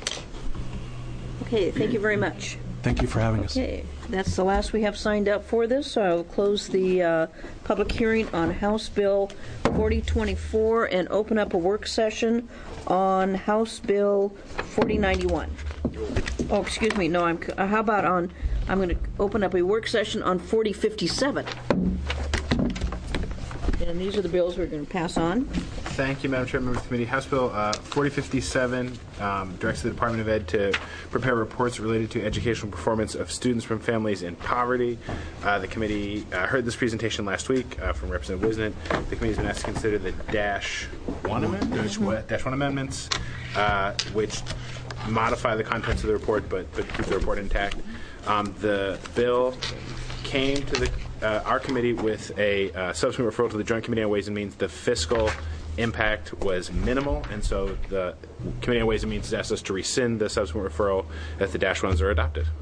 Okay, thank you very much. Thank you for having us. Okay, that's the last we have signed up for this, so I'll close the uh, public hearing on House Bill forty twenty-four and open up a work session on House Bill forty ninety-one. Oh, excuse me, no, I'm, uh, how about on, I'm going to open up a work session on forty fifty-seven. And these are the bills we're going to pass on. Thank you, Madam Chair, members of the committee. House Bill uh, forty fifty-seven um, directs the Department of Ed to prepare reports related to educational performance of students from families in poverty. Uh, the committee uh, heard this presentation last week uh, from Representative Wisnett. The committee has been asked to consider the Dash One amendment, mm-hmm. Dash One amendments, uh, which modify the contents of the report, but but keep the report intact. Um, the bill came to the uh, our committee with a uh, subsequent referral to the Joint Committee on Ways and Means. The fiscal impact was minimal, and so the Committee on Ways and Means has asked us to rescind the subsequent referral if the Dash ones are adopted.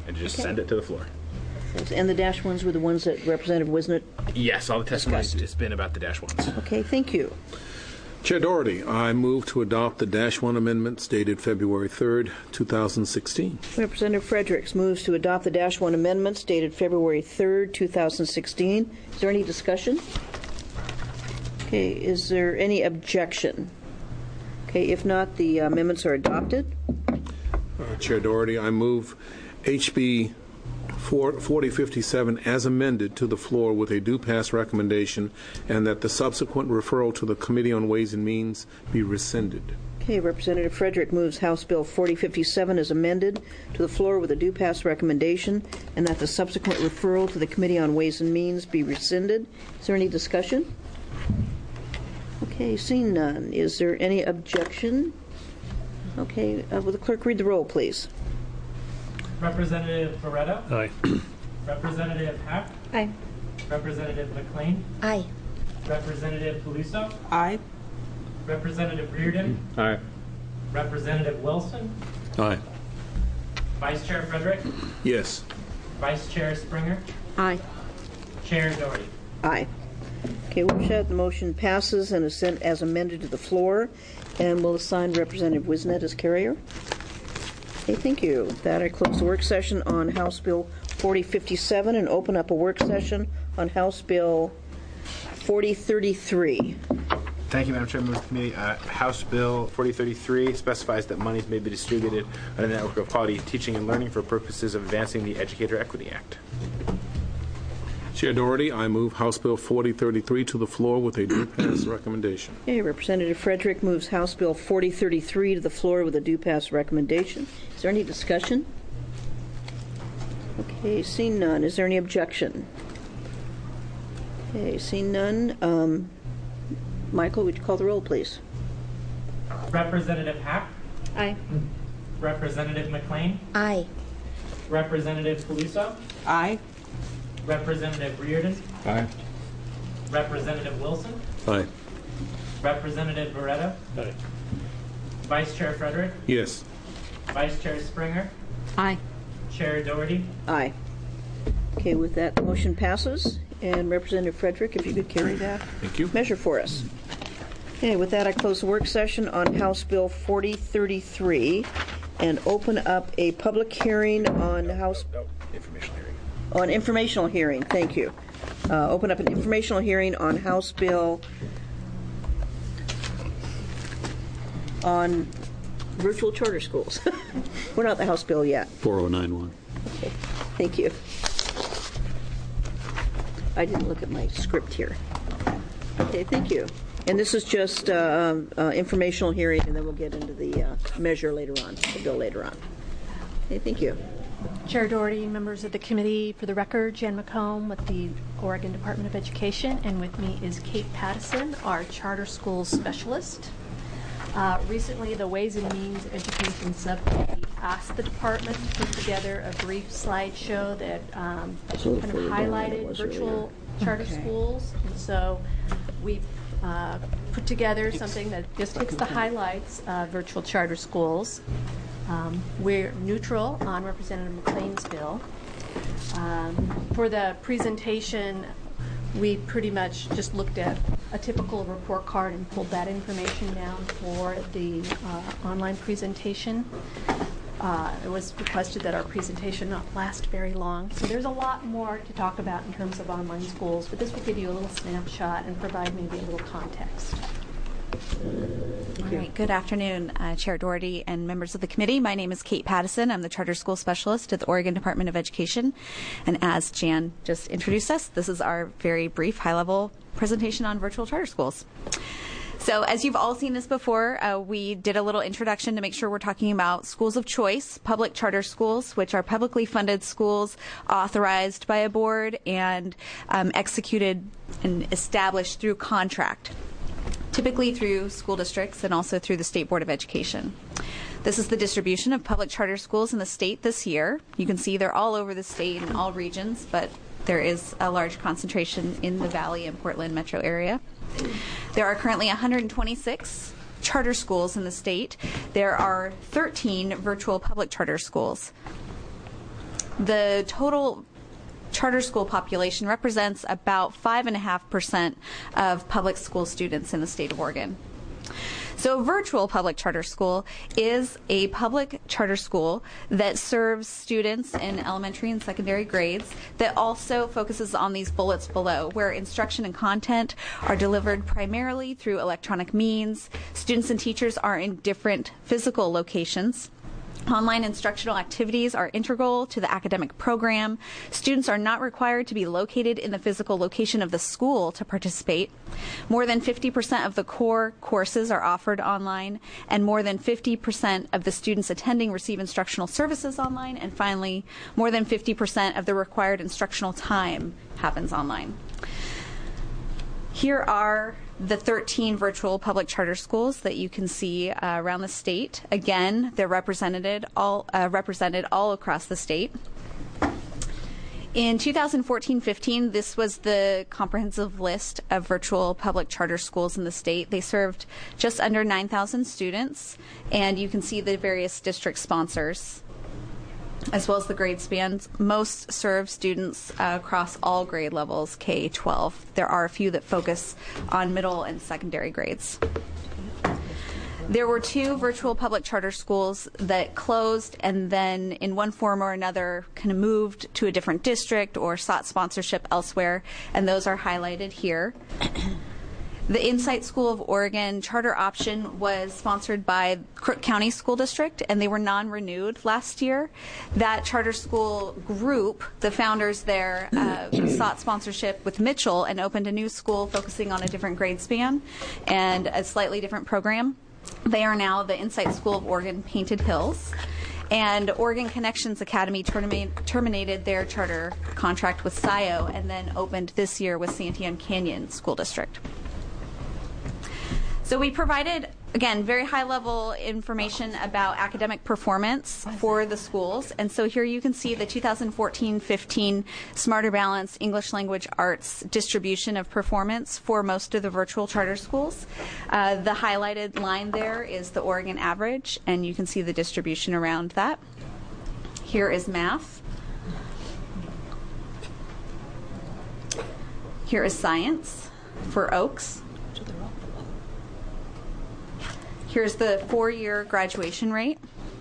and just Okay. send it to the floor. And the dash ones were the ones that Representative Wisnett. Yes, all the testimony Discussed. has been about the dash ones. Okay, thank you. Chair Doherty, I move to adopt the Dash one amendments dated February third, two thousand sixteen. Representative Fredericks moves to adopt the dash one amendments dated February third, two thousand sixteen. Is there any discussion? Okay, is there any objection? Okay, if not, the amendments are adopted. Uh, Chair Doherty, I move H B forty fifty-seven as amended to the floor with a due pass recommendation, and that the subsequent referral to the Committee on Ways and Means be rescinded. Okay, Representative Frederick moves House Bill forty fifty-seven as amended to the floor with a due pass recommendation, and that the subsequent referral to the Committee on Ways and Means be rescinded. Is there any discussion? Okay, seeing none. Is there any objection? Okay, uh, will the clerk read the roll, please? Representative Barreto? Aye. Representative Hack? Aye. Representative McLean? Aye. Representative Peluso? Aye. Representative Reardon? Aye. Representative Wilson? Aye. Vice Chair Frederick? Yes. Vice Chair Springer? Aye. Chair Doherty? Aye. Okay, Worshad, the motion passes and is sent as amended to the floor, and will assign Representative Wisnet as carrier. Okay, thank you. With that, I close the work session on House Bill forty fifty-seven and open up a work session on House Bill forty thirty-three. Thank you, Madam Chair. Members of the committee. Uh, House Bill forty thirty-three specifies that monies may be distributed on a network of quality teaching and learning for purposes of advancing the Educator Equity Act. Chair Doherty, I move House Bill forty thirty-three to the floor with a due pass recommendation. Okay, Representative Frederick moves House Bill forty thirty-three to the floor with a due pass recommendation. Is there any discussion? Okay, seeing none. Is there any objection? Okay, seeing none. Um, Michael, would you call the roll, please? Representative Hack? Aye. Representative McLean? Aye. Representative Peluso? Aye. Representative Reardon? Aye. Representative Wilson? Aye. Representative Barreto? Aye. Vice Chair Frederick? Yes. Vice Chair Springer? Aye. Chair Doherty? Aye. Okay, with that, the motion passes. And Representative Frederick, if you could carry that Thank you. measure for us. Okay, with that, I close the work session on House Bill forty thirty-three and open up a public hearing on House... No, informational hearing. On informational hearing, thank you. Uh, open up an informational hearing on House Bill on virtual charter schools. We're not the House Bill yet. four oh nine one. Okay, thank you. I didn't look at my script here. Okay, thank you. And this is just uh, uh, informational hearing, and then we'll get into the uh, measure later on, the bill later on. Okay, thank you. Chair Doherty, members of the committee, for the record, Jen McComb with the Oregon Department of Education, and with me is Kate Pattison, our charter schools specialist. Uh, recently, the Ways and Means Education Subcommittee asked the department to put together a brief slideshow that um, kind of highlighted virtual charter Okay. schools. And so we uh, put together something that just hits the highlights of virtual charter schools. Um, we're neutral on Representative McLean's bill. Um, for the presentation, we pretty much just looked at a typical report card and pulled that information down for the uh, online presentation. Uh, it was requested that our presentation not last very long. So there's a lot more to talk about in terms of online schools, but this will give you a little snapshot and provide maybe a little context. All right. Good afternoon, uh, Chair Doherty and members of the committee. My name is Kate Pattison. I'm the Charter School Specialist at the Oregon Department of Education. And as Jan just introduced us, this is our very brief, high-level presentation on virtual charter schools. So as you've all seen this before, uh, we did a little introduction to make sure we're talking about schools of choice, public charter schools, which are publicly funded schools authorized by a board and um, executed and established through contract, typically through school districts and also through the State Board of Education. This is the distribution of public charter schools in the state this year. You can see they're all over the state in all regions, but there is a large concentration in the Valley and Portland metro area. There are currently one hundred twenty-six charter schools in the state. There are thirteen virtual public charter schools. the total charter school population represents about five point five percent of public school students in the state of Oregon. So a virtual public charter school is a public charter school that serves students in elementary and secondary grades that also focuses on these bullets below, where instruction and content are delivered primarily through electronic means. Students and teachers are in different physical locations. Online instructional activities are integral to the academic program. Students are not required to be located in the physical location of the school to participate. More than fifty percent of the core courses are offered online, and more than fifty percent of the students attending receive instructional services online, and finally, more than fifty percent of the required instructional time happens online. Here are the thirteen virtual public charter schools that you can see uh, around the state. Again, they're represented all uh, represented all across the state. In two thousand fourteen fifteen, this was the comprehensive list of virtual public charter schools in the state. They served just under nine thousand students, and you can see the various district sponsors, as well as the grade spans. Most serve students uh, across all grade levels, K twelve. There are a few that focus on middle and secondary grades. There were two virtual public charter schools that closed and then in one form or another kind of moved to a different district or sought sponsorship elsewhere, and those are highlighted here. The Insight School of Oregon charter option was sponsored by Crook County School District, and they were non-renewed last year. That charter school group, the founders there, uh, sought sponsorship with Mitchell and opened a new school focusing on a different grade span and a slightly different program. They are now the Insight School of Oregon Painted Hills. And Oregon Connections Academy termi- terminated their charter contract with S I O and then opened this year with Santiam Canyon School District. So we provided, again, very high-level information about academic performance for the schools. And so here you can see the two thousand fourteen fifteen Smarter Balance English Language Arts distribution of performance for most of the virtual charter schools. Uh, the highlighted line there is the Oregon average, and you can see the distribution around that. Here is math. Here is science for Oaks. Here's the four-year graduation rate.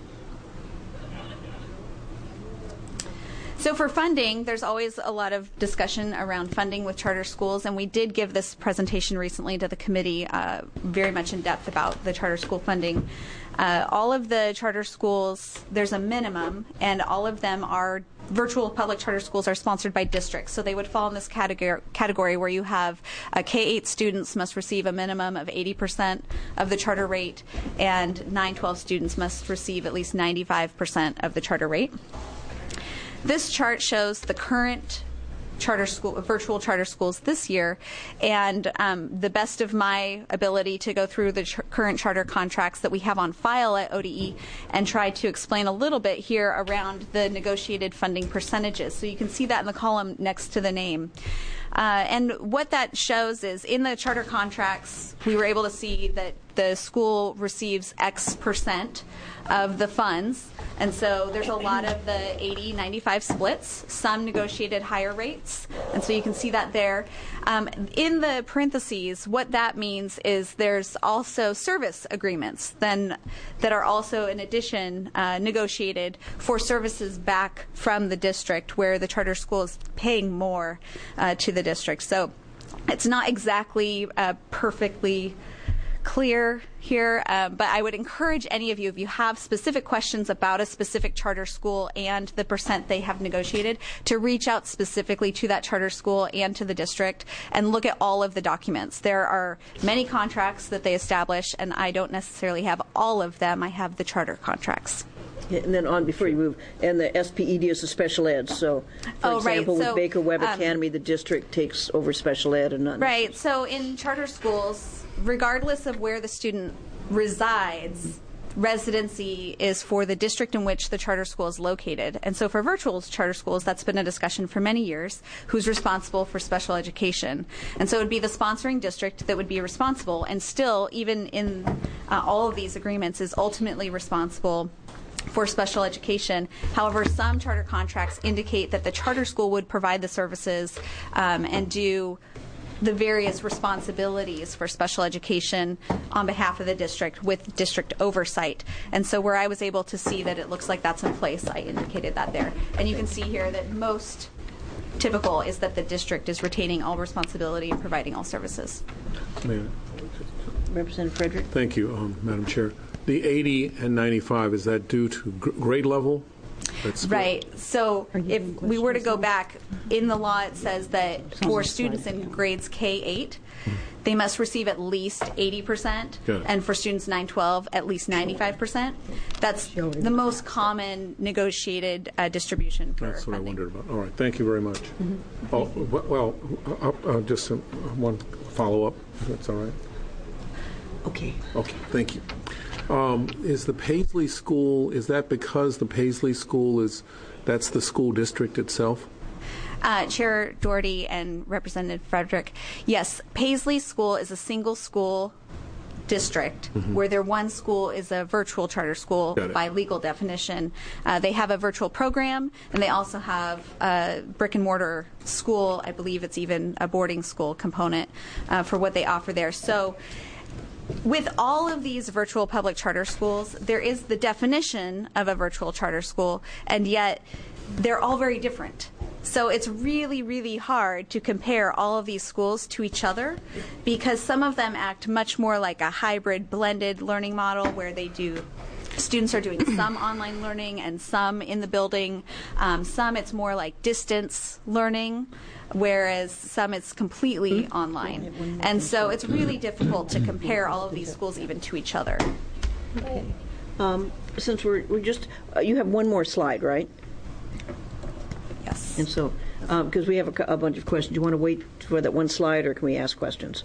So for funding, there's always a lot of discussion around funding with charter schools, and we did give this presentation recently to the committee uh, very much in depth about the charter school funding. Uh, all of the charter schools, there's a minimum, and all of them are virtual public charter schools are sponsored by districts. So they would fall in this category, category where you have uh, K eight students must receive a minimum of eighty percent of the charter rate, and nine twelve students must receive at least ninety-five percent of the charter rate. This chart shows the current charter school, virtual charter schools this year, and um, the best of my ability to go through the ch- current charter contracts that we have on file at O D E and try to explain a little bit here around the negotiated funding percentages. So you can see that in the column next to the name. Uh, and what that shows is in the charter contracts, we were able to see that the school receives X percent of the funds. And so there's a lot of the eighty ninety-five splits, some negotiated higher rates. And so you can see that there. Um, in the parentheses, what that means is there's also service agreements then that are also in addition uh, negotiated for services back from the district where the charter school is paying more uh, to the district. So it's not exactly uh, perfectly clear here, uh, but I would encourage any of you, if you have specific questions about a specific charter school and the percent they have negotiated, to reach out specifically to that charter school and to the district and look at all of the documents. There are many contracts that they establish, and I don't necessarily have all of them. I have the charter contracts. Yeah, and then on, before you move, and the S P E D is the special ed. So, for oh, example, right. so, with Baker Webb um, Academy, the district takes over special ed and none. Right. So in charter schools, regardless of where the student resides, residency is for the district in which the charter school is located. And so for virtual charter schools, that's been a discussion for many years, who's responsible for special education. And so it would be the sponsoring district that would be responsible, and still, even in uh, all of these agreements, is ultimately responsible for special education. However, some charter contracts indicate that the charter school would provide the services um, and do the various responsibilities for special education on behalf of the district with district oversight. And so where I was able to see that it looks like that's in place, I indicated that there. And you can see here that most typical is that the district is retaining all responsibility and providing all services. Mayor. Representative Frederick. Thank you, um, Madam Chair. The eighty and ninety-five, is that due to gr- grade level? That's right. So if we were to go back, in the law it says that for students in grades K eight, they must receive at least eighty percent, and for students nine twelve, at least ninety-five percent. That's the most common negotiated uh, distribution for That's what funding. I wondered about. All right. Thank you very much. Mm-hmm. Oh, well, uh, uh, just uh, one follow-up, if that's all right. Okay. Okay. Thank you. Um, is the Paisley School, is that because the Paisley School is, that's the school district itself? Uh, Chair Doherty and Representative Frederick, yes, Paisley School is a single school district mm-hmm. where their one school is a virtual charter school by legal definition. Uh, they have a virtual program, and they also have a brick and mortar school. I believe it's even a boarding school component uh, for what they offer there. So with all of these virtual public charter schools, there is the definition of a virtual charter school, and yet they're all very different. So it's really, really hard to compare all of these schools to each other because some of them act much more like a hybrid blended learning model where they do students are doing some online learning and some in the building. Um, some it's more like distance learning, whereas some it's completely online. And so it's really difficult to compare all of these schools even to each other. Okay. Um, since we're, we're just, uh, you have one more slide, right? Yes. And so, because um, we have a, a bunch of questions, do you want to wait for that one slide, or can we ask questions?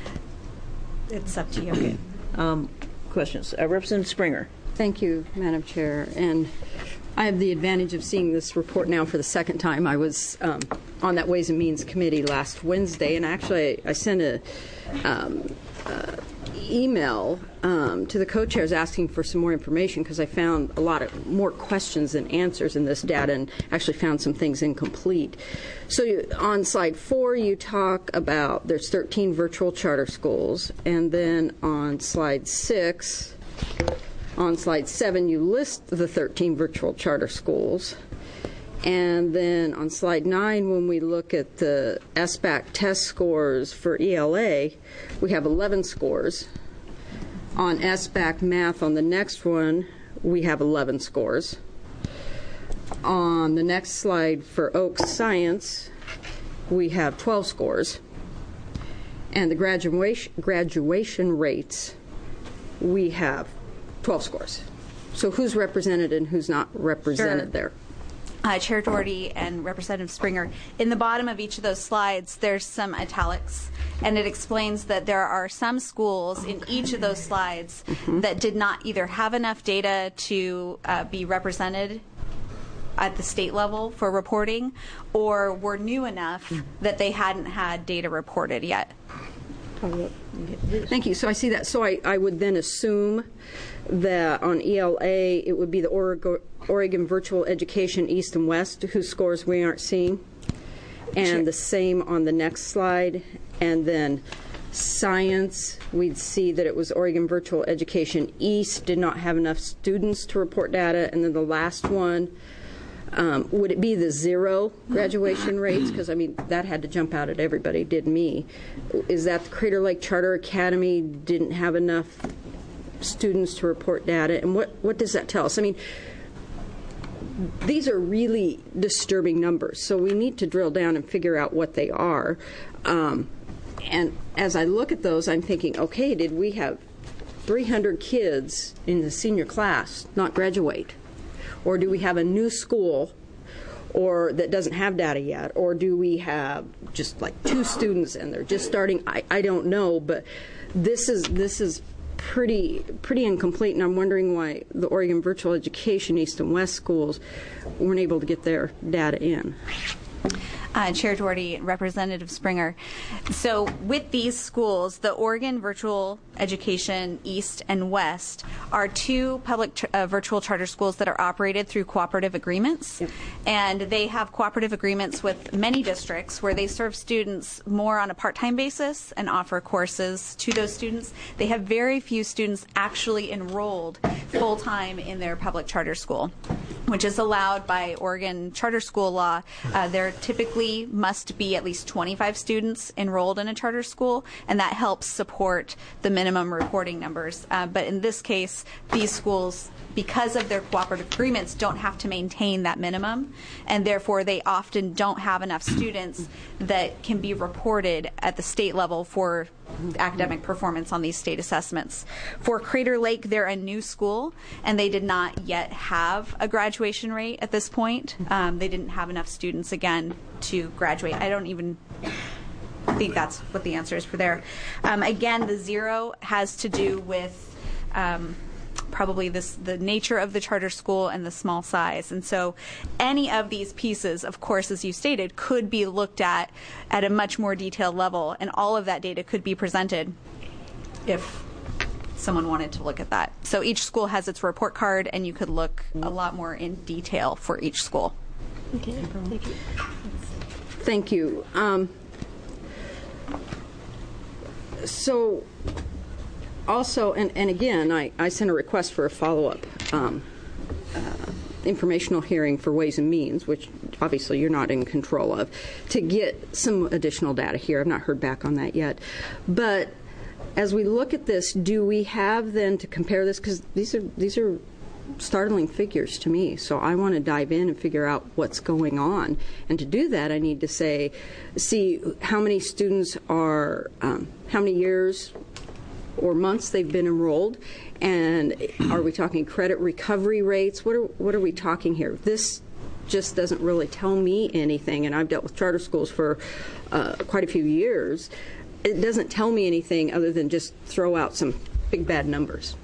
It's up to you. Okay. Um, questions. Uh, Representative Springer. Thank you, Madam Chair. And I have the advantage of seeing this report now for the second time. I was um, on that Ways and Means Committee last Wednesday, and actually I sent a um, uh, email um, to the co-chairs asking for some more information because I found a lot of more questions than answers in this data and actually found some things incomplete. So you, on slide four, you talk about there's thirteen virtual charter schools, and then on slide six, on slide seven, you list the thirteen virtual charter schools. And then on slide nine, when we look at the S B A C test scores for E L A, we have eleven scores. On S B A C math, on the next one, we have eleven scores. On the next slide for Oaks Science, we have twelve scores. And the graduation, graduation rates, we have twelve scores. So who's represented and who's not represented Sure. there? Uh, Chair Doherty and Representative Springer, in the bottom of each of those slides, there's some italics, and it explains that there are some schools in each of those slides mm-hmm. that did not either have enough data to uh, be represented at the state level for reporting, or were new enough that they hadn't had data reported yet. Thank you. So I see that. So I, I would then assume that on E L A, it would be the Oregon, Oregon Virtual Education East and West, whose scores we aren't seeing. And sure. the same on the next slide. And then science, we'd see that it was Oregon Virtual Education East did not have enough students to report data. And then the last one, Um, would it be the zero graduation rates? Because, I mean, that had to jump out at everybody, did me. Is that the Crater Lake Charter Academy didn't have enough students to report data? And what, what does that tell us? I mean, these are really disturbing numbers, so we need to drill down and figure out what they are. Um, and as I look at those, I'm thinking, okay, did we have three hundred kids in the senior class not graduate? Or do we have a new school or that doesn't have data yet? Or do we have just like two students and they're just starting? I, I don't know, but this is this is pretty pretty incomplete, and I'm wondering why the Oregon Virtual Education East and West schools weren't able to get their data in. Uh, Chair Doherty, Representative Springer. So with these schools, the Oregon Virtual Education East and West are two public ch- uh, virtual charter schools that are operated through cooperative agreements. Yep. And they have cooperative agreements with many districts where they serve students more on a part-time basis and offer courses to those students. They have very few students actually enrolled full-time in their public charter school, which is allowed by Oregon charter school law. Uh, there typically must be at least twenty-five students enrolled in a charter school, and that helps support the minimum reporting numbers. Uh, but in this case, these schools, because of their cooperative agreements, don't have to maintain that minimum, and therefore they often don't have enough students that can be reported at the state level for academic performance on these state assessments. For Crater Lake, they're a new school, and they did not yet have a graduation rate at this point. Um, they didn't have enough students, again, to graduate. I don't even think that's what the answer is for there. Um, again, the zero has to do with um, probably this the nature of the charter school and the small size. And so any of these pieces, of course, as you stated, could be looked at at a much more detailed level, and all of that data could be presented if someone wanted to look at that. So each school has its report card, and you could look a lot more in detail for each school. Okay, thank you. Thank you. Um, so also, and, and again, I, I sent a request for a follow-up um, uh, informational hearing for Ways and Means, which obviously you're not in control of, to get some additional data here. I've not heard back on that yet. But as we look at this, do we have then to compare this? Because these are these are startling figures to me. So I want to dive in and figure out what's going on. And to do that, I need to say, see how many students are, um, how many years or months they've been enrolled, and are we talking credit recovery rates? What are what are we talking here? This just doesn't really tell me anything, and I've dealt with charter schools for uh, quite a few years. It doesn't tell me anything other than just throw out some big bad numbers.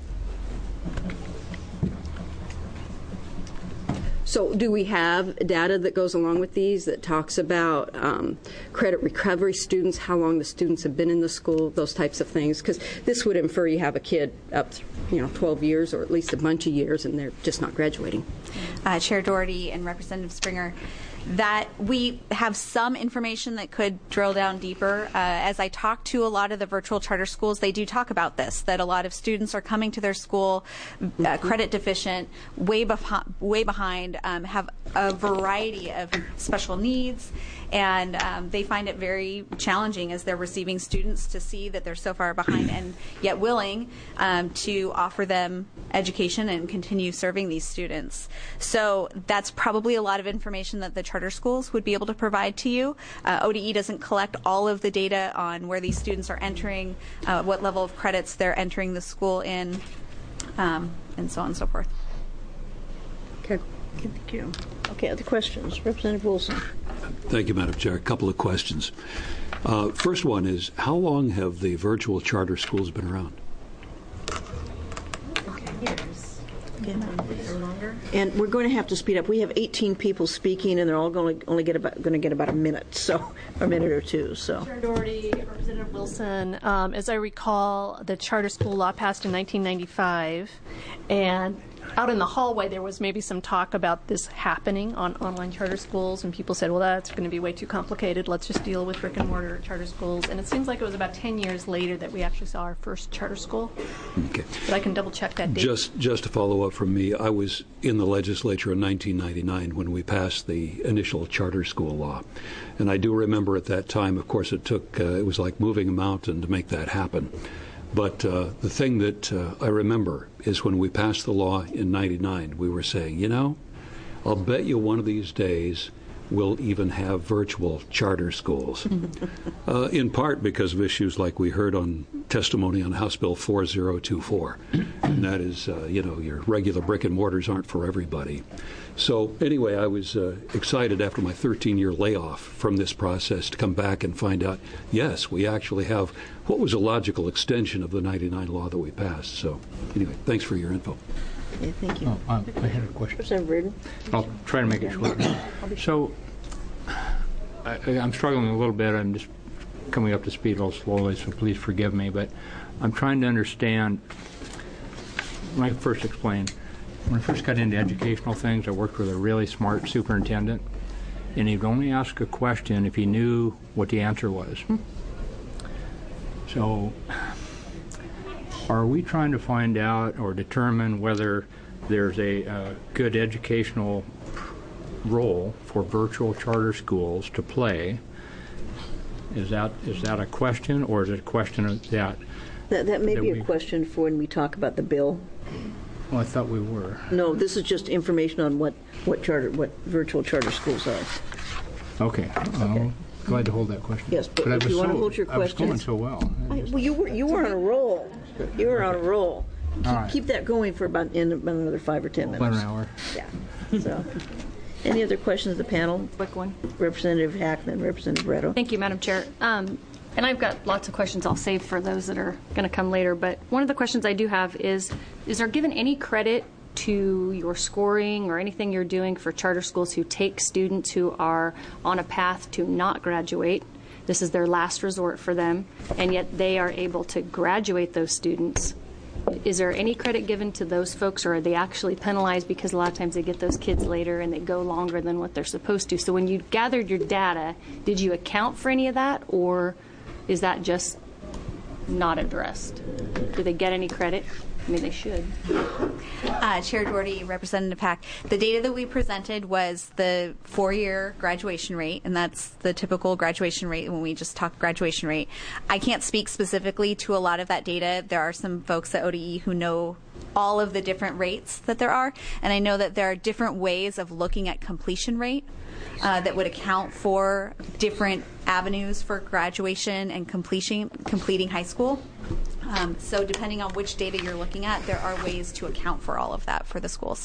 So do we have data that goes along with these that talks about um, credit recovery students, how long the students have been in the school, those types of things? Because this would infer you have a kid up, you know, twelve years or at least a bunch of years, and they're just not graduating. Uh, Chair Doherty and Representative Springer, that we have some information that could drill down deeper. Uh, as I talk to a lot of the virtual charter schools, they do talk about this, that a lot of students are coming to their school uh, credit deficient, way, bef- way behind, um, have a variety of special needs, and um, they find it very challenging as they're receiving students to see that they're so far behind and yet willing um, to offer them education and continue serving these students. So that's probably a lot of information that the charter schools would be able to provide to you. Uh, O D E doesn't collect all of the data on where these students are entering, uh, what level of credits they're entering the school in, um, and so on and so forth. Okay. Thank you. Okay, other questions? Representative Wilson. Thank you, Madam Chair. A couple of questions. Uh, first one is, how long have the virtual charter schools been around? Years. Okay. And we're going to have to speed up. We have eighteen people speaking, and they're all going to only get about going to get about a minute, so a minute or two. So. Chair Doherty, Representative Wilson. Um, as I recall, the charter school law passed in nineteen ninety-five, and out in the hallway there was maybe some talk about this happening on online charter schools, and people said, well, that's going to be way too complicated. Let's just deal with brick and mortar charter schools. And it seems like it was about ten years later that we actually saw our first charter school. Okay. But I can double check that date. Just, just to follow up from me, I was in the legislature in nineteen ninety-nine when we passed the initial charter school law. And I do remember at that time, of course, it took, uh, it was like moving a mountain to make that happen. But uh, the thing that uh, I remember is when we passed the law in ninety-nine, we were saying, you know, I'll bet you one of these days we'll even have virtual charter schools, uh, in part because of issues like we heard on testimony on House Bill four oh two four, and that is, uh, you know, your regular brick and mortars aren't for everybody. So anyway, I was uh, excited after my thirteen-year layoff from this process to come back and find out, yes, we actually have what was a logical extension of the ninety-nine law that we passed. So anyway, thanks for your info. Yeah, thank you. Oh, I had a question. Representative Reardon. I'll try to make it short. So I, I'm struggling a little bit. I'm just coming up to speed a little slowly, so please forgive me. But I'm trying to understand. When I first explained, when I first got into educational things, I worked with a really smart superintendent, and he'd only ask a question if he knew what the answer was. So, are we trying to find out or determine whether there's a uh, good educational role for virtual charter schools to play? Is that is that a question, or is it a question of that? That, that may that be we, a question for when we talk about the bill. Well, I thought we were. No, this is just information on what, what charter, what virtual charter schools are. Okay. I'm glad to hold that question. Yes, but, but if I was you want so, to hold your I was questions. going so well. I, well, you were you were on a roll. You were on a roll. Keep, All right. keep that going for about in about another five or ten minutes. About an hour. Yeah. So, any other questions of the panel? Quick one. Representative Hackman, Representative Bretto. Thank you, Madam Chair. Um, and I've got lots of questions I'll save for those that are going to come later. But one of the questions I do have is, is there given any credit to your scoring or anything you're doing for charter schools who take students who are on a path to not graduate? This is their last resort for them, and yet they are able to graduate those students. Is there any credit given to those folks, or are they actually penalized because a lot of times they get those kids later and they go longer than what they're supposed to? So when you gathered your data, did you account for any of that, or is that just not addressed? Do they get any credit? I mean, they should. Uh, Chair Doherty, Representative Pack, the data that we presented was the four-year graduation rate, and that's the typical graduation rate when we just talk graduation rate. I can't speak specifically to a lot of that data. There are some folks at O D E who know all of the different rates that there are, and I know that there are different ways of looking at completion rate uh, that would account for different avenues for graduation and completion, completing high school. Um, so depending on which data you're looking at, there are ways to account for all of that for the schools.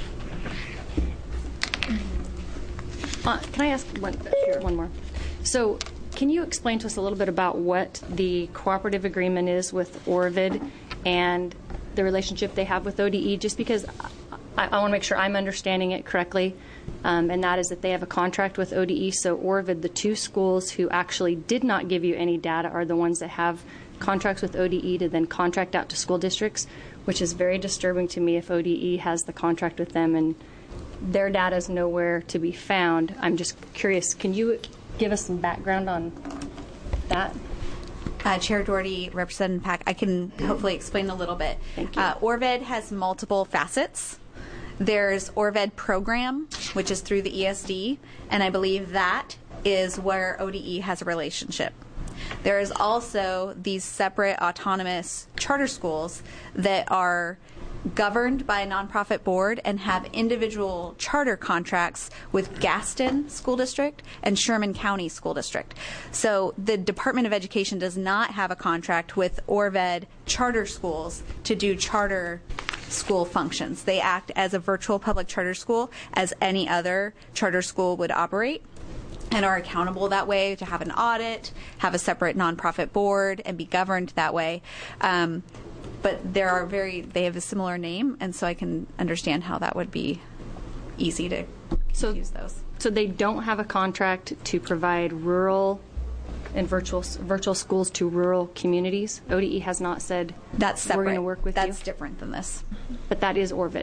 Uh, can I ask one, sure, one more? So can you explain to us a little bit about what the cooperative agreement is with Orvid and the relationship they have with O D E? Just because I, I want to make sure I'm understanding it correctly, um, and that is that they have a contract with O D E. So Orvid, the two schools who actually did not give you any data, are the ones that have contracts with O D E to then contract out to school districts, which is very disturbing to me if O D E has the contract with them and their data is nowhere to be found. I'm just curious, can you give us some background on that? Uh, Chair Doherty, Representative Pack, I can hopefully explain a little bit. Thank you. Uh, Orvid has multiple facets. There's Orvid program, which is through the E S D, and I believe that is where O D E has a relationship. There is also these separate autonomous charter schools that are governed by a nonprofit board and have individual charter contracts with Gaston School District and Sherman County School District. So the Department of Education does not have a contract with Orvid charter schools to do charter school functions. They act as a virtual public charter school as any other charter school would operate, and are accountable that way to have an audit, have a separate nonprofit board, and be governed that way. Um, but there are very, they have a similar name, and so I can understand how that would be easy to so, use those. So they don't have a contract to provide rural and virtual virtual schools to rural communities? O D E has not said that's separate. We're going to work with that's you? That's different than this. But that is Orvid.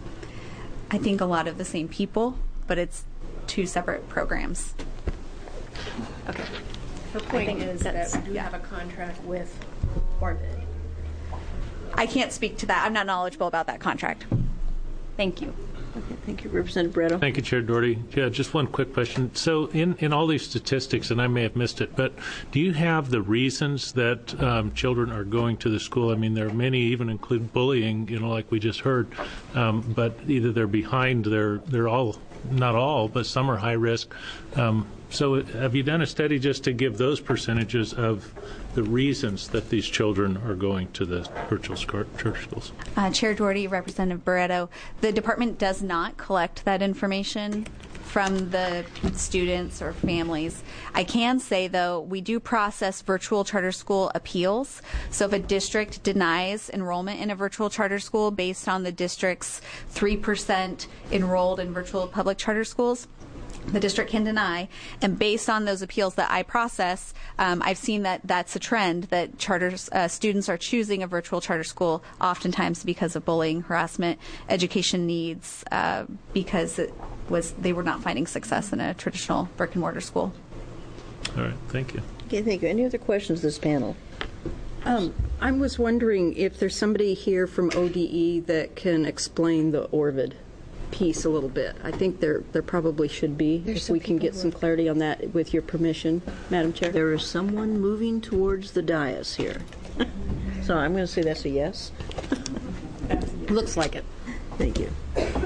I think a lot of the same people, but it's two separate programs. Okay. Her point is that we do have a contract with Orvid. I can't speak to that. I'm not knowledgeable about that contract. Thank you. Okay, thank you, Representative Bretto. Thank you, Chair Doherty. Yeah, just one quick question. So in, in all these statistics, and I may have missed it, but do you have the reasons that um, children are going to the school? I mean, there are many, even include bullying, you know, like we just heard, um, but either they're behind, they're, they're all, not all, but some are high risk. Um, so have you done a study just to give those percentages of the reasons that these children are going to the virtual church schools? Uh, Chair Doherty, Representative Barreto, the department does not collect that information from the students or families. I can say, though, we do process virtual charter school appeals. So if a district denies enrollment in a virtual charter school based on the district's three percent enrolled in virtual public charter schools, the district can deny. And based on those appeals that I process, um, I've seen that that's a trend, that charter uh, students are choosing a virtual charter school oftentimes because of bullying, harassment, education needs, uh, because it was they were not finding success in a traditional brick and mortar school. All right, thank you. Okay, thank you. Any other questions this panel? Um, I was wondering if there's somebody here from O D E that can explain the ORVID piece a little bit. I think there there probably should be, There's if some we can get people some who are- clarity on that with your permission, Madam Chair. There is someone moving towards the dais here. So I'm going to say that's a yes. Looks like it. Thank you.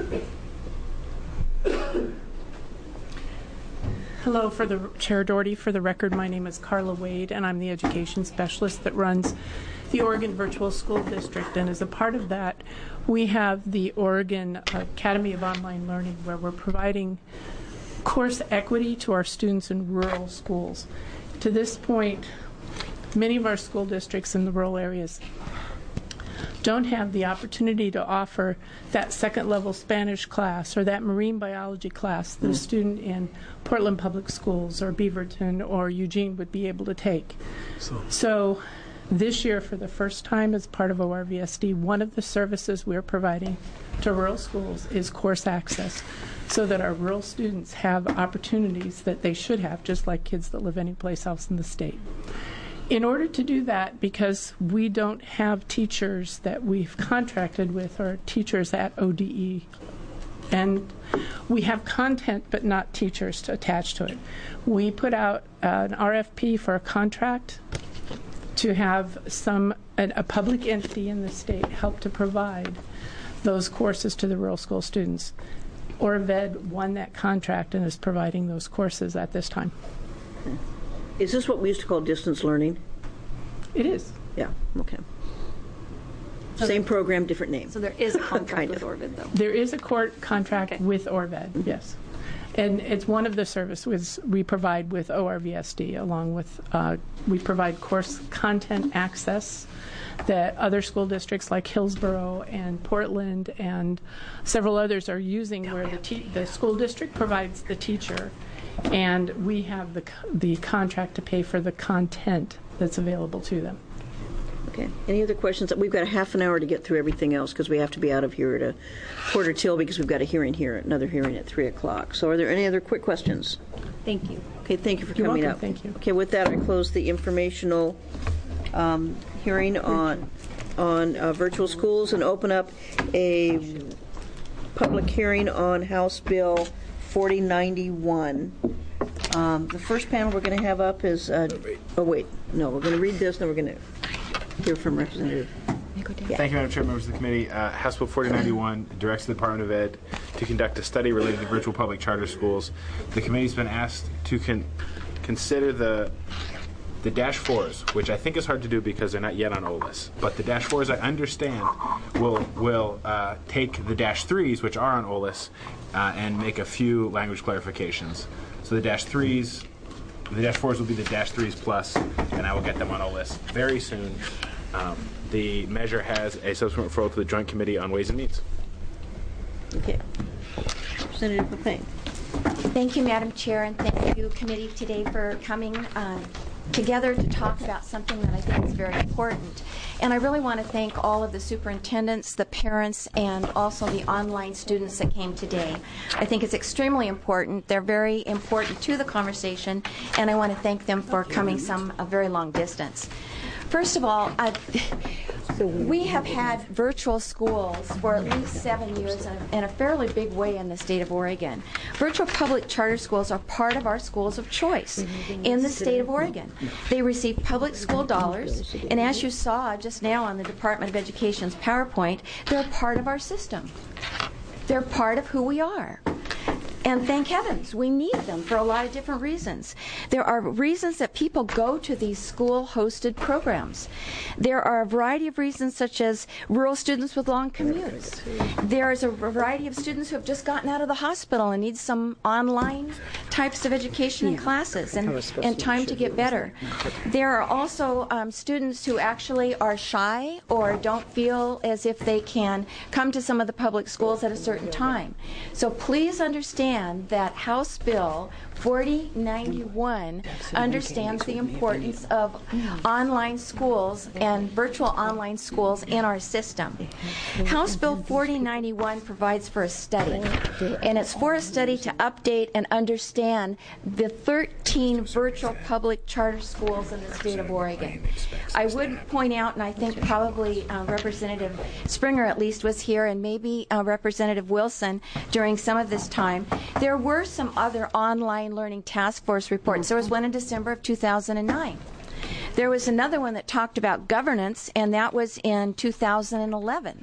Hello, for the Chair Doherty. For the record, my name is Carla Wade, and I'm the education specialist that runs the Oregon Virtual School District. And as a part of that, we have the Oregon Academy of Online Learning, where we're providing course equity to our students in rural schools. To this point, many of our school districts in the rural areas don't have the opportunity to offer that second level Spanish class or that marine biology class that a student in Portland Public Schools or Beaverton or Eugene would be able to take. So, so this year, for the first time as part of O R V S D, one of the services we're providing to rural schools is course access, so that our rural students have opportunities that they should have, just like kids that live anyplace else in the state. In order to do that, because we don't have teachers that we've contracted with or teachers at O D E, and we have content but not teachers to attach to it, we put out an R F P for a contract to have some an, a public entity in the state help to provide those courses to the rural school students. ORVED won that contract and is providing those courses at this time. Is this what we used to call distance learning? It is. Yeah, okay. Same program, different name. So there is a contract Kind with of. ORVID, though. There is a court contract Okay. with ORVED, yes. And it's one of the services we provide with O R V S D, along with, uh, we provide course content access that other school districts like Hillsborough and Portland and several others are using, where the, te- the school district provides the teacher, and we have the, co- the contract to pay for the content that's available to them. Okay. Any other questions? We've got a half an hour to get through everything else because we have to be out of here at a quarter till, because we've got a hearing here, another hearing at three o'clock. So are there any other quick questions? Thank you. Okay, thank you for You're coming welcome. up. Thank you. Okay, with that, I close the informational um, hearing on on uh, virtual schools and open up a public hearing on House Bill forty ninety-one. Um, the first panel we're going to have up is, uh, oh wait, no, we're going to read this, then we're going to hear from Representative. Yeah. Thank you, Madam Chair, members of the committee. Uh, House Bill forty ninety-one directs the Department of Ed to conduct a study related to virtual public charter schools. The committee's been asked to con- consider the the dash fours, which I think is hard to do because they're not yet on O L I S. But the dash fours, I understand, will will uh, take the dash threes, which are on O L I S, uh, and make a few language clarifications. So the dash threes, the dash fours will be the dash threes plus, and I will get them on O L I S very soon. Um, the measure has a subsequent referral to the Joint Committee on Ways and Means. Okay. Representative LePain. Thank you, Madam Chair, and thank you, committee, today for coming uh, together to talk about something that I think is very important. And I really want to thank all of the superintendents, the parents, and also the online students that came today. I think it's extremely important. They're very important to the conversation, and I want to thank them for coming some a very long distance. First of all, uh, we have had virtual schools for at least seven years in a, in a fairly big way in the state of Oregon. Virtual public charter schools are part of our schools of choice in the state of Oregon. They receive public school dollars, and as you saw just now on the Department of Education's PowerPoint, they're a part of our system. They're part of who we are. And thank heavens, we need them for a lot of different reasons. There are reasons that people go to these school-hosted programs. There are a variety of reasons, such as rural students with long commutes. There is a variety of students who have just gotten out of the hospital and need some online types of education and classes and, and time to get better. There are also um, students who actually are shy or don't feel as if they can come to some of the public schools at a certain time. So please understand understand that House Bill forty ninety-one understands the importance of online schools and virtual online schools in our system. House Bill forty ninety-one provides for a study, and it's for a study to update and understand the thirteen virtual public charter schools in the state of Oregon. I would point out, and I think probably uh, Representative Springer at least was here, and maybe uh, Representative Wilson during some of this time, there were some other online learning task force reports. There was one in December of two thousand nine. There was another one that talked about governance, and that was in two thousand eleven.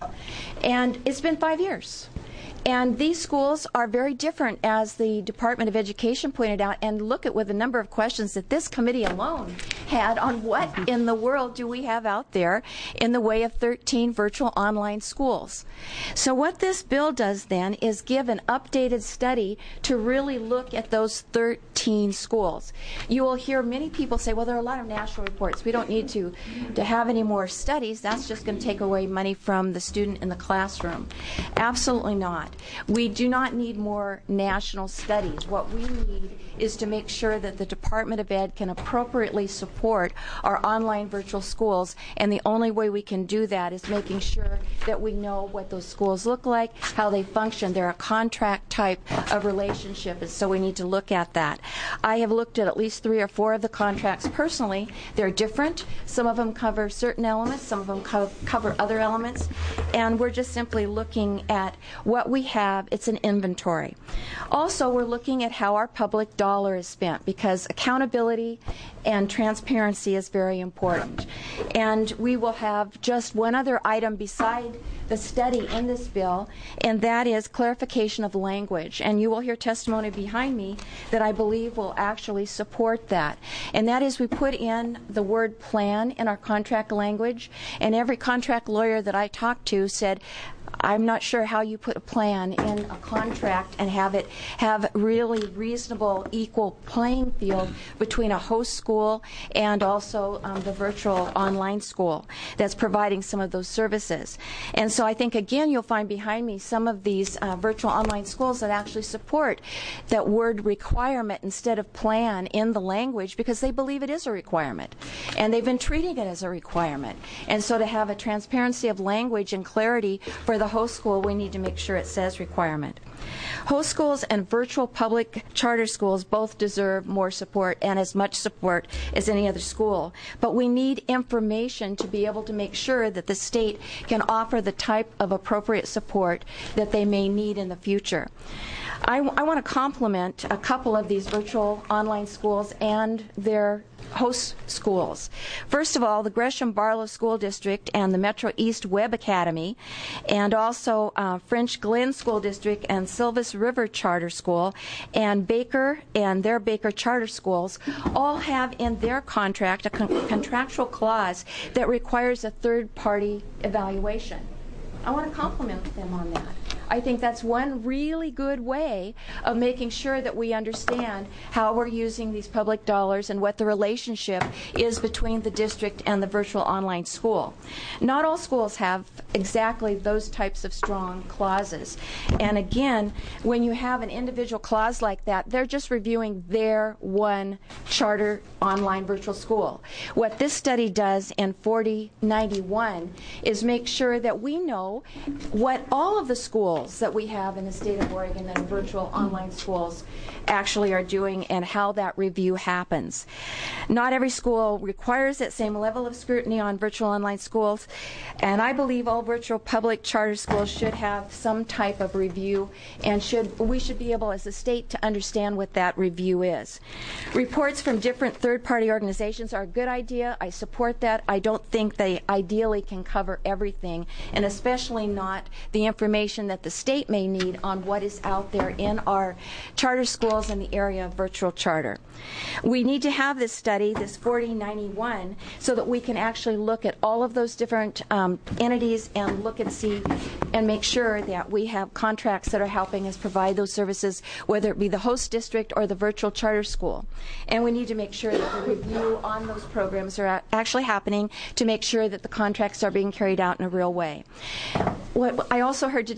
And it's been five years. And these schools are very different, as the Department of Education pointed out, and look at with the number of questions that this committee alone had on what in the world do we have out there in the way of thirteen virtual online schools. So what this bill does then is give an updated study to really look at those thirteen schools. You will hear many people say, well, there are a lot of national reports. We don't need to, to have any more studies. That's just going to take away money from the student in the classroom. Absolutely not. We do not need more national studies. What we need is to make sure that the Department of Ed can appropriately support our online virtual schools, and the only way we can do that is making sure that we know what those schools look like, how they function. They're a contract type of relationship, and so we need to look at that. I have looked at at least three or four of the contracts personally. They're different. Some of them cover certain elements, some of them co- cover other elements, and we're just simply looking at what we have. It's an inventory. Also, we're looking at how our public dollar is spent, because accountability and transparency is very important. And we will have just one other item beside the study in this bill, and that is clarification of language. And you will hear testimony behind me that I believe will actually support that. And that is, we put in the word plan in our contract language, and every contract lawyer that I talked to said, I'm not sure how you put a plan in a contract and have it have really reasonable, equal playing field between a host school and also um, the virtual online school that's providing some of those services. And so I think, again, you'll find behind me some of these uh, virtual online schools that actually support that word requirement instead of plan in the language, because they believe it is a requirement. And they've been treating it as a requirement. And so to have a transparency of language and clarity for the host school, we need to make sure it says requirement. Host schools and virtual public charter schools both deserve more support, and as much support as any other school. But we need information to be able to make sure that the state can offer the type of appropriate support that they may need in the future. I, w- I want to compliment a couple of these virtual online schools and their host schools. First of all, the Gresham Barlow School District and the Metro East Web Academy, and also uh, French Glen School District and Silvis River Charter School, and Baker and their Baker Charter Schools all have in their contract a con- contractual clause that requires a third-party evaluation. I want to compliment them on that. I think that's one really good way of making sure that we understand how we're using these public dollars and what the relationship is between the district and the virtual online school. Not all schools have exactly those types of strong clauses. And again, when you have an individual clause like that, they're just reviewing their one charter online virtual school. What this study does in forty ninety-one is make sure that we know what all of the schools that we have in the state of Oregon that are virtual online schools actually are doing and how that review happens. Not every school requires that same level of scrutiny on virtual online schools, and I believe all virtual public charter schools should have some type of review, and should we should be able as a state to understand what that review is. Reports from different third-party organizations are a good idea. I support that. I don't think they ideally can cover everything, and especially not the information that the state may need on what is out there in our charter schools in the area of virtual charter. We need to have this study, this forty ninety-one, so that we can actually look at all of those different um, entities and look and see and make sure that we have contracts that are helping us provide those services, whether it be the host district or the virtual charter school. And we need to make sure that the review on those programs are actually happening to make sure that the contracts are being carried out in a real way. What I also heard today for the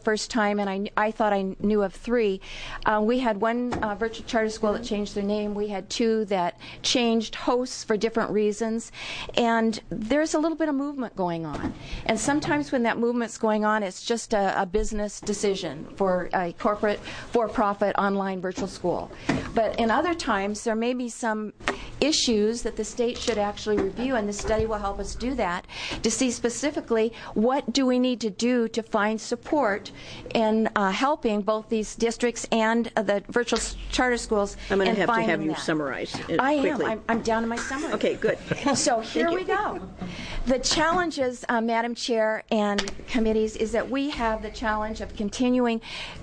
first time, and I, kn- I thought I knew of three. Uh, we had one uh, virtual charter school that changed their name. We had two that changed hosts for different reasons. And there's a little bit of movement going on. And sometimes when that movement's going on, it's just a, a business decision for a corporate, for-profit online virtual school. But in other times, there may be some issues that the state should actually review, and this study will help us do that, to see specifically what do we need to do to find support in uh, helping both these districts and uh, the virtual s- charter schools. I'm going to have to have you that. summarize it I quickly. am. I'm, I'm down to my summary. Okay, good. So here we go. The challenges, uh, Madam Chair and committees, is that we have the challenge of continuing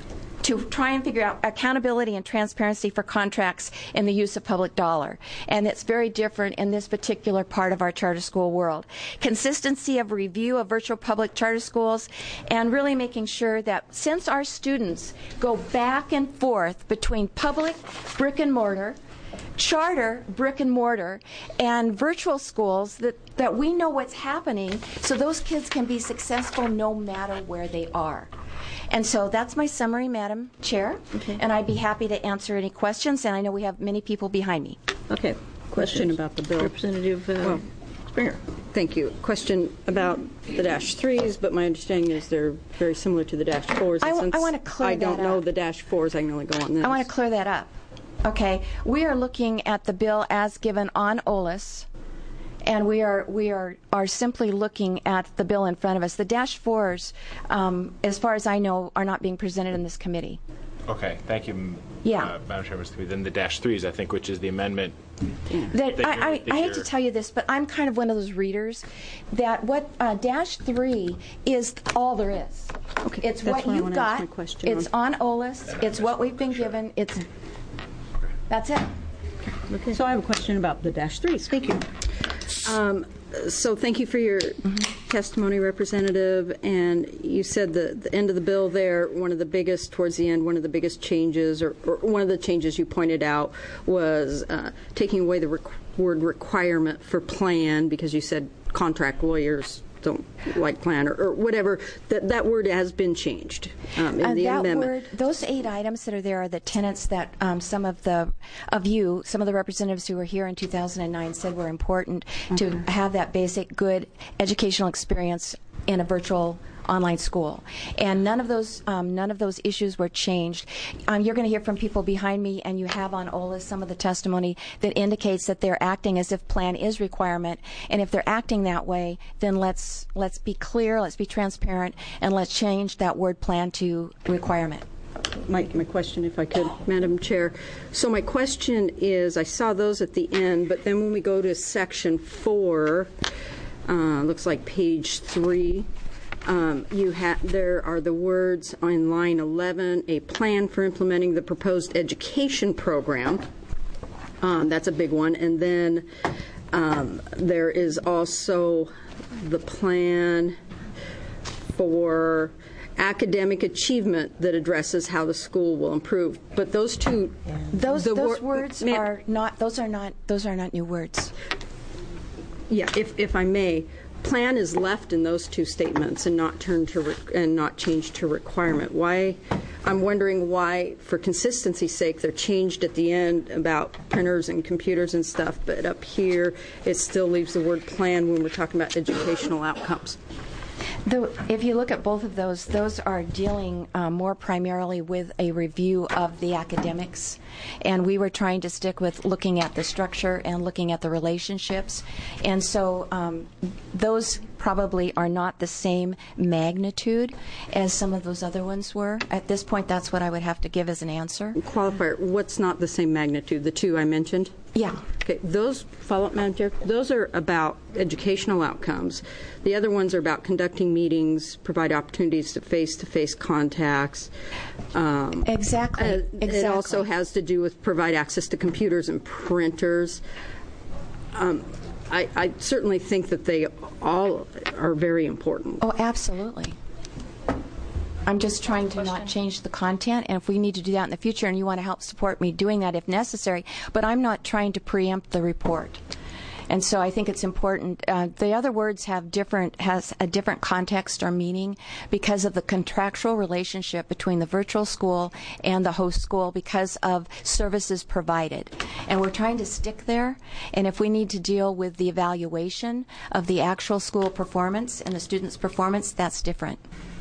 to try and figure out accountability and transparency for contracts in the use of public dollar. And it's very different in this particular part of our charter school world. Consistency of review of virtual public charter schools, and really making sure that since our students go back and forth between public, brick and mortar, charter, brick and mortar, and virtual schools, that, that we know what's happening so those kids can be successful no matter where they are. And so that's my summary, Madam Chair. Okay. And I'd be happy to answer any questions, and I know we have many people behind me. Okay. Question about the bill. Representative uh, Well, Springer. Thank you. Question about the dash threes, but my understanding is they're very similar to the dash fours. I And w- I since wanna clear I don't that know up. the dash fours, I can only go on this. I want to clear that up. Okay, we are looking at the bill as given on O L A S, and we are we are are simply looking at the bill in front of us. The dash fours, um, as far as I know, are not being presented in this committee. Okay, thank you, m- Yeah. uh, Madam Chairman. Then the dash threes, I think, which is the amendment. That, that I, you're- I, that I hate to you're- tell you this, but I'm kind of one of those readers that what uh, dash three is all there is. Okay, It's that's what what I you've wanna ask got. my question It's on O L A S. It's what we've been given. It's that's it. Okay. So I have a question about the dash threes. Thank you. Um, so thank you for your testimony, Representative. And you said the, the end of the bill there, one of the biggest, towards the end, one of the biggest changes, or, or one of the changes you pointed out was uh, taking away the requ- word requirement for plan, because you said contract lawyers don't like plan, or, or whatever. That that word has been changed um, in And the that amendment. word, those eight items that are there are the tenets that um, some of the of you, some of the representatives who were here in two thousand nine said were important to have that basic good educational experience in a virtual online school, and none of those um, none of those issues were changed. Um, you're going to hear from people behind me, and you have on O L A S some of the testimony that indicates that they're acting as if plan is requirement, and if they're acting that way, then let's let's be clear, let's be transparent, and let's change that word plan to requirement. My, my question, if I could, Madam Chair. So my question is, I saw those at the end, but then when we go to section four, uh, looks like page three, um, you ha- there are the words on line eleven, a plan for implementing the proposed education program. Um, that's a big one. And then um, there is also the plan for academic achievement that addresses how the school will improve. But those two, Those the those wor- words Ma- are not those are not those are not new words. Yeah, if if I may, plan is left in those two statements and not turned to re- and not changed to requirement. Why? I'm wondering why, for consistency's sake, they're changed at the end about printers and computers and stuff, but up here it still leaves the word plan when we're talking about educational outcomes. The, if you look at both of those, those are dealing uh, more primarily with a review of the academics, and we were trying to stick with looking at the structure and looking at the relationships, and so um, those probably are not the same magnitude as some of those other ones were. At this point, that's what I would have to give as an answer. Qualifier, what's not the same magnitude? The two I mentioned? Yeah. Okay, those, follow-up, Madam Chair, those are about educational outcomes. The other ones are about conducting meetings, provide opportunities to face-to-face contacts. Um, exactly. uh, exactly. It also has to do with provide access to computers and printers. Um, I, I certainly think that they all are very important. Oh, absolutely. I'm just trying to not change the content, and if we need to do that in the future, and you want to help support me doing that if necessary, but I'm not trying to preempt the report. And so I think it's important. Uh, the other words have different has a different context or meaning because of the contractual relationship between the virtual school and the host school because of services provided. And we're trying to stick there. And if we need to deal with the evaluation of the actual school performance and the students' performance, that's different.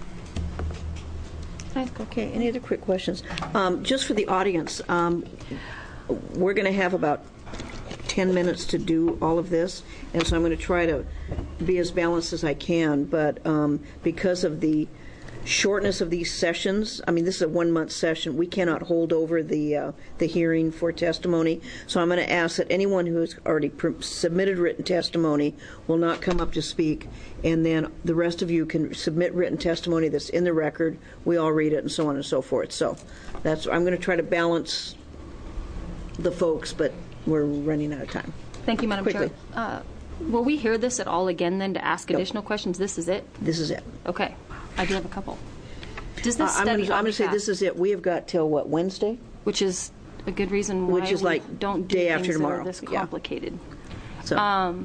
Okay, any other quick questions? Um, just for the audience, um, we're going to have about ten minutes to do all of this, and so I'm going to try to be as balanced as I can, but um, because of the shortness of these sessions, I mean, this is a one-month session, we cannot hold over the uh, the hearing for testimony, so I'm going to ask that anyone who has already pr- submitted written testimony will not come up to speak, and then the rest of you can submit written testimony that's in the record, we all read it, and so on and so forth. So that's, I'm going to try to balance the folks, but we're running out of time. Thank you, Madam Quickly. Chair. Uh, will we hear this at all again then to ask Nope. additional questions? This is it? This is it. Okay. I do have a couple. Does this Uh, I'm study going to say this is it. We have got till, what, Wednesday? Which is a good reason why Which is we like don't do day things after that tomorrow. are this Yeah. complicated. So. Um,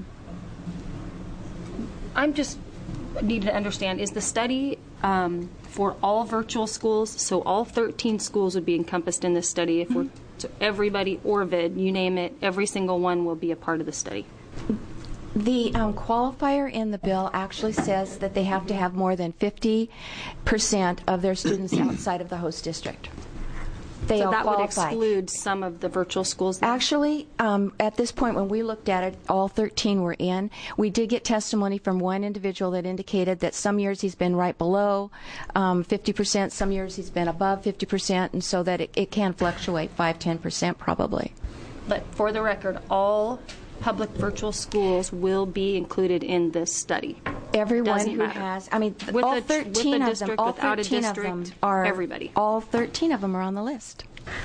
I'm just need to understand, is the study um, for all virtual schools, so all thirteen schools would be encompassed in this study if we're, so everybody, Orvid, you name it, every single one will be a part of the study? The um, qualifier in the bill actually says that they have to have more than fifty percent of their students outside of the host district. They so all that qualify. would exclude some of the virtual schools then? Actually, um, at this point when we looked at it, all thirteen were in. We did get testimony from one individual that indicated that some years he's been right below um, fifty percent, some years he's been above fifty percent, and so that it, it can fluctuate five to ten percent probably. But for the record, all public virtual schools will be included in this study. Everyone Doesn't who matter. has, I mean, With all a tr- with a thirteen of them, district, all without a thirteen of them district, are everybody. All thirteen of them are on the list.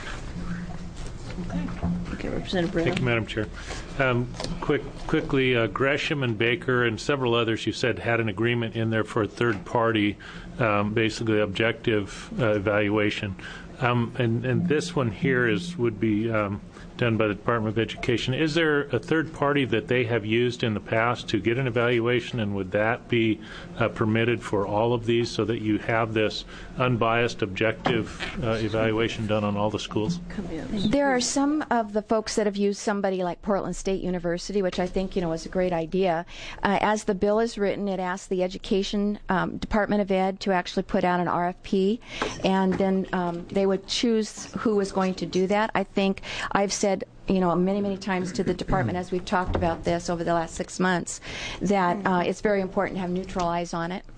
Okay, Representative Brennan. Thank you, Madam Chair. Um, quick, quickly, uh, Gresham and Baker and several others you said had an agreement in there for a third party, um, basically objective uh, evaluation. Um, and, and this one here is would be um, done by the Department of Education. Is there a third party that they have used in the past to get an evaluation, and would that be uh, permitted for all of these so that you have this unbiased, objective uh, evaluation done on all the schools? There are some of the folks that have used somebody like Portland State University, which I think, you know, is a great idea. Uh, as the bill is written, it asks the Education um, Department of Ed to actually put out an R F P, and then um, they would choose who is going to do that. I think I've said, you know, many, many times to the department as we've talked about this over the last six months, that uh, it's very important to have neutral eyes on it.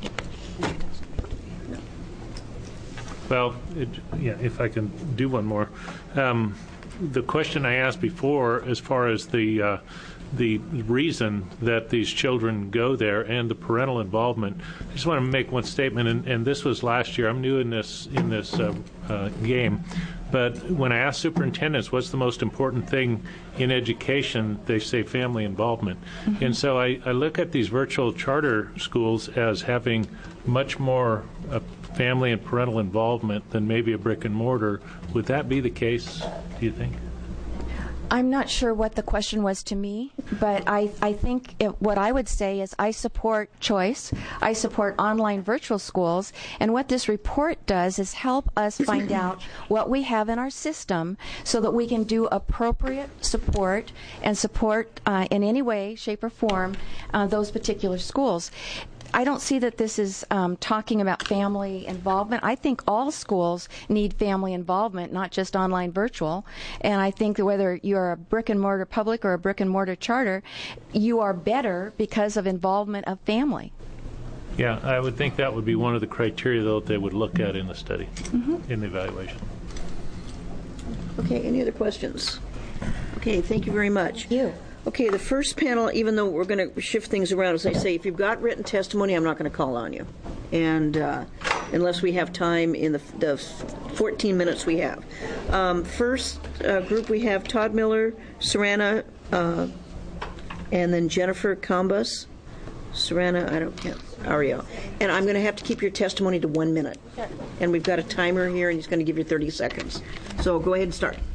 Well, it, yeah, if I can do one more. Um, the question I asked before, as far as the uh, the reason that these children go there and the parental involvement, I just want to make one statement, and, and this was last year. I'm new in this in this uh, uh, game, but when I ask superintendents what's the most important thing in education, they say family involvement. Mm-hmm. And so I, I look at these virtual charter schools as having much more uh, family and parental involvement than maybe a brick and mortar. Would that be the case, do you think? I'm not sure what the question was to me, but I, I think it, what I would say is I support choice. I support online virtual schools. And what this report does is help us find out what we have in our system so that we can do appropriate support and support uh, in any way, shape, or form uh, those particular schools. I don't see that this is um, talking about family involvement. I think all schools need family involvement, not just online virtual. And I think that whether you're a brick and mortar public or a brick and mortar charter, you are better because of involvement of family. Yeah, I would think that would be one of the criteria, though, that they would look at in the study, mm-hmm. in the evaluation. Okay, any other questions? Okay, thank you very much. Thank you. Okay, the first panel, even though we're going to shift things around, as I say, if you've got written testimony, I'm not going to call on you. And uh, unless we have time in the, the fourteen minutes we have. Um, first uh, group we have Todd Miller, Sarana, uh, and then Jennifer Combus. Sarana, I don't know, Ariel. And I'm going to have to keep your testimony to one minute. And we've got a timer here, and he's going to give you thirty seconds. So go ahead and start.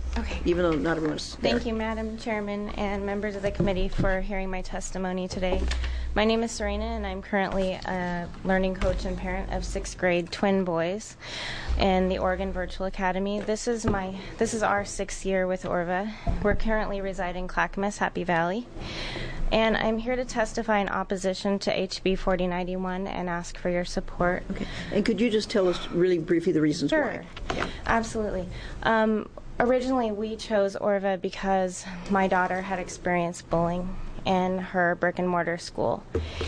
Okay. Even though not everyone's there. Thank you, Madam Chairman and members of the committee, for hearing my testimony today. My name is Serena, and I'm currently a learning coach and parent of sixth grade twin boys in the Oregon Virtual Academy. This is my this is our sixth year with Orva. We're currently residing in Clackamas, Happy Valley, and I'm here to testify in opposition to H B forty ninety-one and ask for your support. Okay. And could you just tell us really briefly the reasons sure. why? Sure. Absolutely. Um, originally, we chose Orva because my daughter had experienced bullying in her brick and mortar school,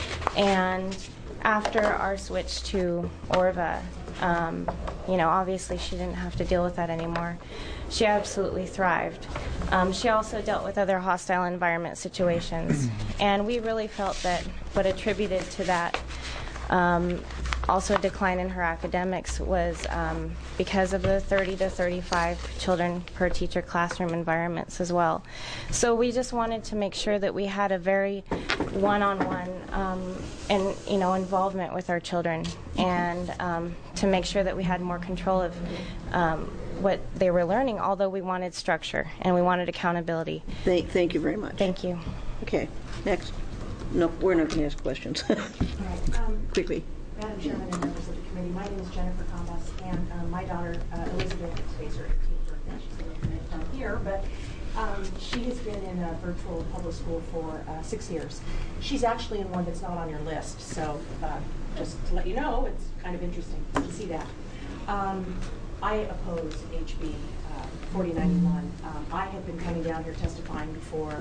and after our switch to Orva, um, you know, obviously she didn't have to deal with that anymore. She absolutely thrived. Um, she also dealt with other hostile environment situations, and we really felt that what attributed to that um, also a decline in her academics was um, because of the thirty to thirty-five children per teacher classroom environments as well. So we just wanted to make sure that we had a very one-on-one um, and you know involvement with our children, and um, to make sure that we had more control of um, what they were learning, although we wanted structure and we wanted accountability. Thank, thank you very much. Thank you. Okay, next. No, we're not going to ask questions. All right. Um, Quickly. Madam Chairman and members of the committee, my name is Jennifer Combas, and um, my daughter uh, Elizabeth, today's her eighteenth birthday. She's a little bit down here, but um, she has been in a virtual public school for uh, six years. She's actually in one that's not on your list, so uh, just to let you know, it's kind of interesting to see that. Um, I oppose H B uh, forty ninety-one. Um, I have been coming down here testifying before,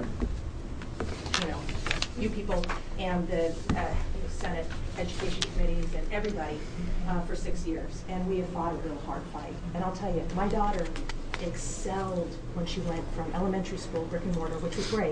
you know, you people and the uh, Senate education committees and everybody uh, for six years, and we have fought a real hard fight. And I'll tell you, my daughter excelled when she went from elementary school, brick and mortar, which was great,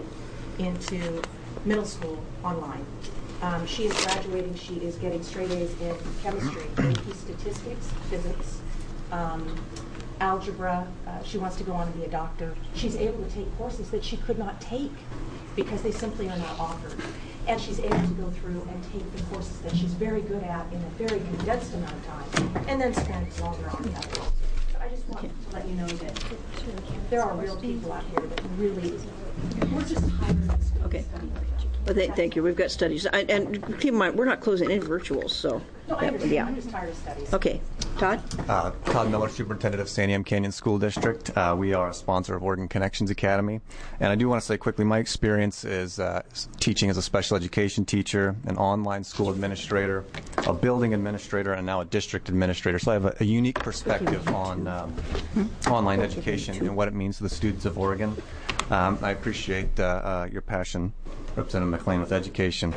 into middle school online. Um, she is graduating. She is getting straight A's in chemistry, A P statistics, physics, um, algebra. Uh, she wants to go on and be a doctor. She's able to take courses that she could not take because they simply are not offered. And she's able to go through and take the courses that she's very good at in a very condensed amount of time, and then spend longer on the other. So I just want to let you know that there are real people out here that really, we're just hiring this Okay. Well, th- thank you. We've got studies. I, and keep in mind, we're not closing any virtuals, so. No, I understand. Yeah. I'm just tired of studies. Okay. Todd? Uh, Todd Miller, Superintendent of Santiam Canyon School District. Uh, we are a sponsor of Oregon Connections Academy. And I do want to say quickly, my experience is uh, teaching as a special education teacher, an online school administrator, a building administrator, and now a district administrator. So I have a, a unique perspective on um, online education and what it means to the students of Oregon. Um, I appreciate uh, uh, your passion, Representative McLean, with education.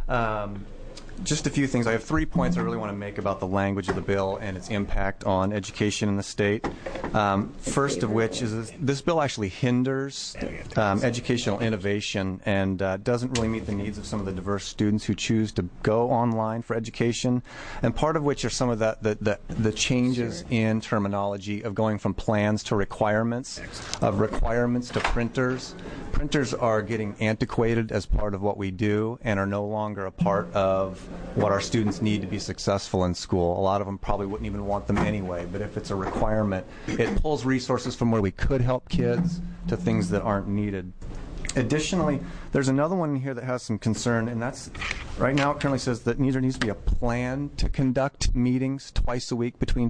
Um, Just a few things. I have three points I really want to make about the language of the bill and its impact on education in the state. Um, first of which is this, this bill actually hinders um, educational innovation and uh, doesn't really meet the needs of some of the diverse students who choose to go online for education. And part of which are some of the, the, the, the changes in terminology of going from plans to requirements, of requirements to printers. Printers are getting antiquated as part of what we do and are no longer a part of what our students need to be successful in school. A lot of them probably wouldn't even want them anyway, but if it's a requirement, it pulls resources from where we could help kids to things that aren't needed. Additionally, there's another one in here that has some concern, and that's right now it currently says that there needs to be a plan to conduct meetings twice a week between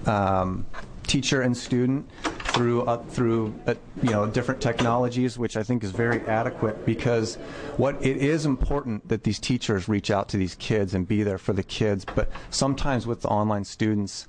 um, teacher and student through uh, through uh, you know different technologies, which I think is very adequate, because what it is important that these teachers reach out to these kids and be there for the kids, but sometimes with the online students,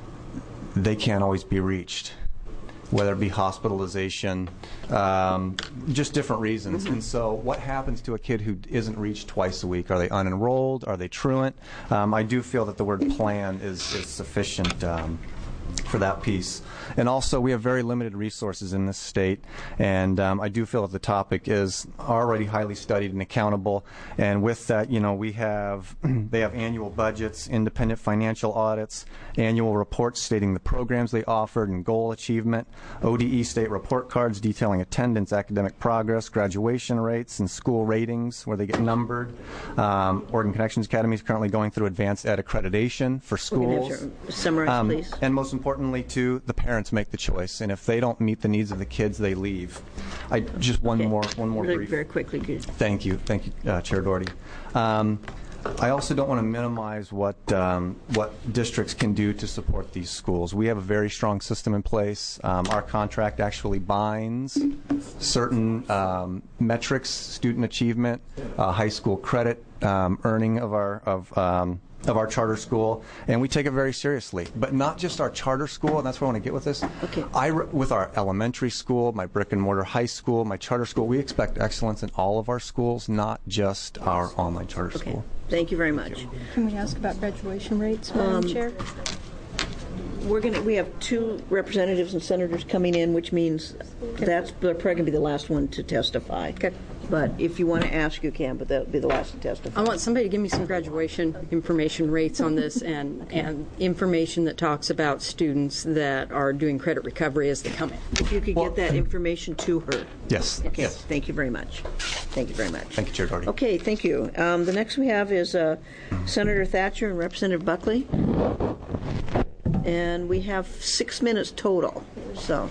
they can't always be reached, whether it be hospitalization, um, just different reasons. Mm-hmm. And so what happens to a kid who isn't reached twice a week? Are they unenrolled? Are they truant? Um, I do feel that the word plan is, is sufficient um, for that piece. And also, we have very limited resources in this state, and um, I do feel that the topic is already highly studied and accountable. And with that, you know, we have they have annual budgets, independent financial audits, annual reports stating the programs they offered and goal achievement, O D E state report cards detailing attendance, academic progress, graduation rates, and school ratings where they get numbered. Um, Oregon Connections Academy is currently going through advanced ed accreditation for schools. Summarize, um, please. And most most importantly, too, the parents make the choice, and if they don't meet the needs of the kids, they leave. I just one Okay. more, one more Very, brief. very quickly, good. Thank you, thank you, uh, Chair Doherty. Um, I also don't want to minimize what um, what districts can do to support these schools. We have a very strong system in place. Um, our contract actually binds certain um, metrics, student achievement, uh, high school credit um, earning of our of um, of our charter school, and we take it very seriously. But not just our charter school, and that's where I want to get with this. Okay. I, with our elementary school, my brick and mortar high school, my charter school, we expect excellence in all of our schools, not just our online charter Okay. school. Thank you very much. Can we ask about graduation rates, Madam Um, Chair? We're going to, we have two representatives and senators coming in, which means that's they're probably going to be the last one to testify. Okay. But if you want to ask, you can, but that'll be the last to testify. I want somebody to give me some graduation information rates on this and, and information that talks about students that are doing credit recovery as they come in. If you could get that information to her. Yes. Okay. Yes. Thank you very much. Thank you very much. Thank you, Chair Doherty. Okay, thank you. Um, the next we have is uh, Senator Thatcher and Representative Buckley. And we have six minutes total. So,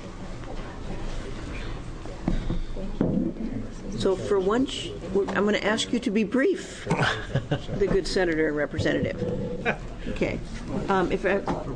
so for once, I'm going to ask you to be brief, the good senator and representative. Okay. Um, if I,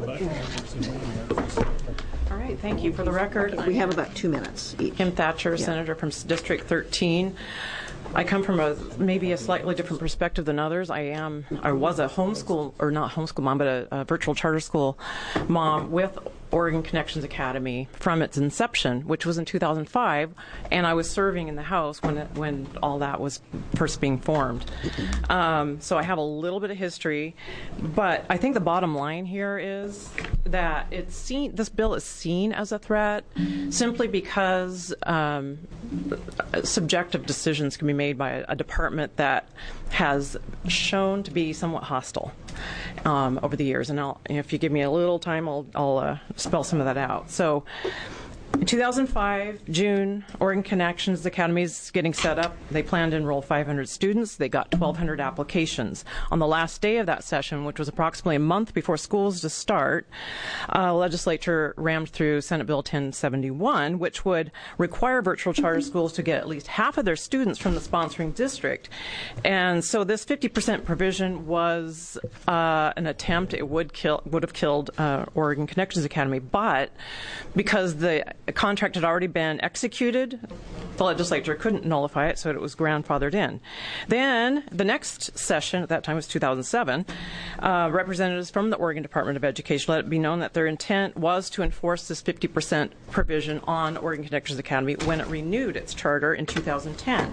All right, thank you. For the record, we have about two minutes each. Kim Thatcher, Yeah. Senator from District thirteen. I come from a maybe a slightly different perspective than others. I am, I was a homeschool, or not homeschool mom, but a, a virtual charter school mom with Oregon Connections Academy from its inception, which was in two thousand five, and I was serving in the House when it, when all that was first being formed. Um, so I have a little bit of history, but I think the bottom line here is that it's seen. This bill is seen as a threat simply because um, subjective decisions can be made by a, a department that has shown to be somewhat hostile um, over the years. And I'll, if you give me a little time, I'll, I'll uh, spell some of that out. So in two thousand five, June, Oregon Connections Academy is getting set up. They plan to enroll five hundred students. They got twelve hundred applications. On the last day of that session, which was approximately a month before schools to start, uh, legislature rammed through Senate Bill ten seventy-one, which would require virtual charter schools to get at least half of their students from the sponsoring district. And so this fifty percent provision was uh, an attempt. It would kill, would have killed uh, Oregon Connections Academy, but because the contract had already been executed, the legislature couldn't nullify it, so it was grandfathered in. Then the next session, at that time was two thousand seven, uh, representatives from the Oregon Department of Education let it be known that their intent was to enforce this fifty percent provision on Oregon Connections Academy when it renewed its charter in two thousand ten.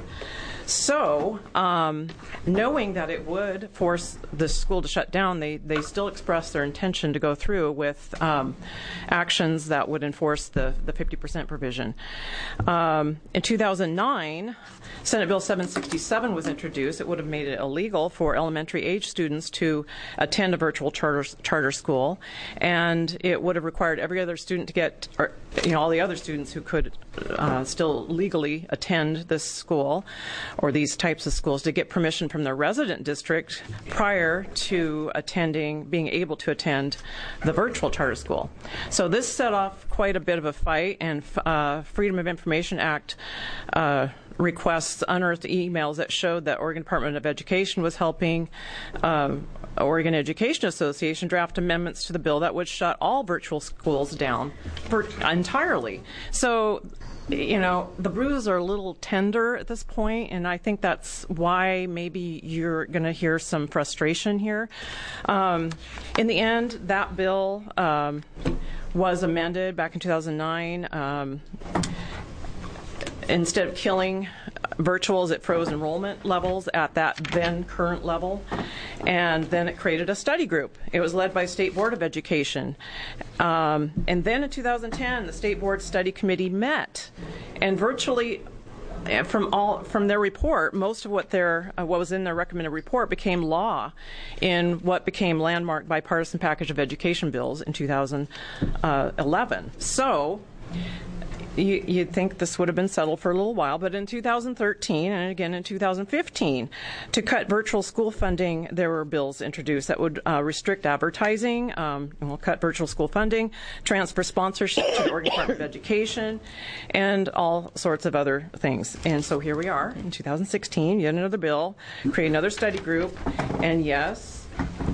So, um, knowing that it would force the school to shut down, they, they still expressed their intention to go through with um, actions that would enforce the, the fifty percent provision. Um, in two thousand nine, Senate Bill seven sixty-seven was introduced. It would have made it illegal for elementary age students to attend a virtual charter, charter school, and it would have required every other student to get, or, you know, all the other students who could uh, still legally attend this school or these types of schools to get permission from their resident district prior to attending, being able to attend the virtual charter school. So this set off quite a bit of a fight, and uh, Freedom of Information Act uh, requests unearthed emails that showed that Oregon Department of Education was helping um, Oregon Education Association draft amendments to the bill that would shut all virtual schools down for, entirely. So, you know, the bruises are a little tender at this point, and I think that's why maybe you're going to hear some frustration here. Um, in the end, that bill um, was amended back in two thousand nine. Um, instead of killing virtuals, it froze enrollment levels at that then current level, and then it created a study group. It was led by State Board of Education, um, and then in two thousand ten, the State Board Study Committee met, and virtually from all from their report, most of what their uh, what was in their recommended report became law in what became landmark bipartisan package of education bills in two thousand eleven. So you, you'd think this would have been settled for a little while, but in two thousand thirteen and again in two thousand fifteen, to cut virtual school funding, there were bills introduced that would uh, restrict advertising, um, and we'll cut virtual school funding, transfer sponsorship to the Oregon Department of Education, and all sorts of other things. And so here we are in two thousand sixteen, yet another bill, create another study group, and yes,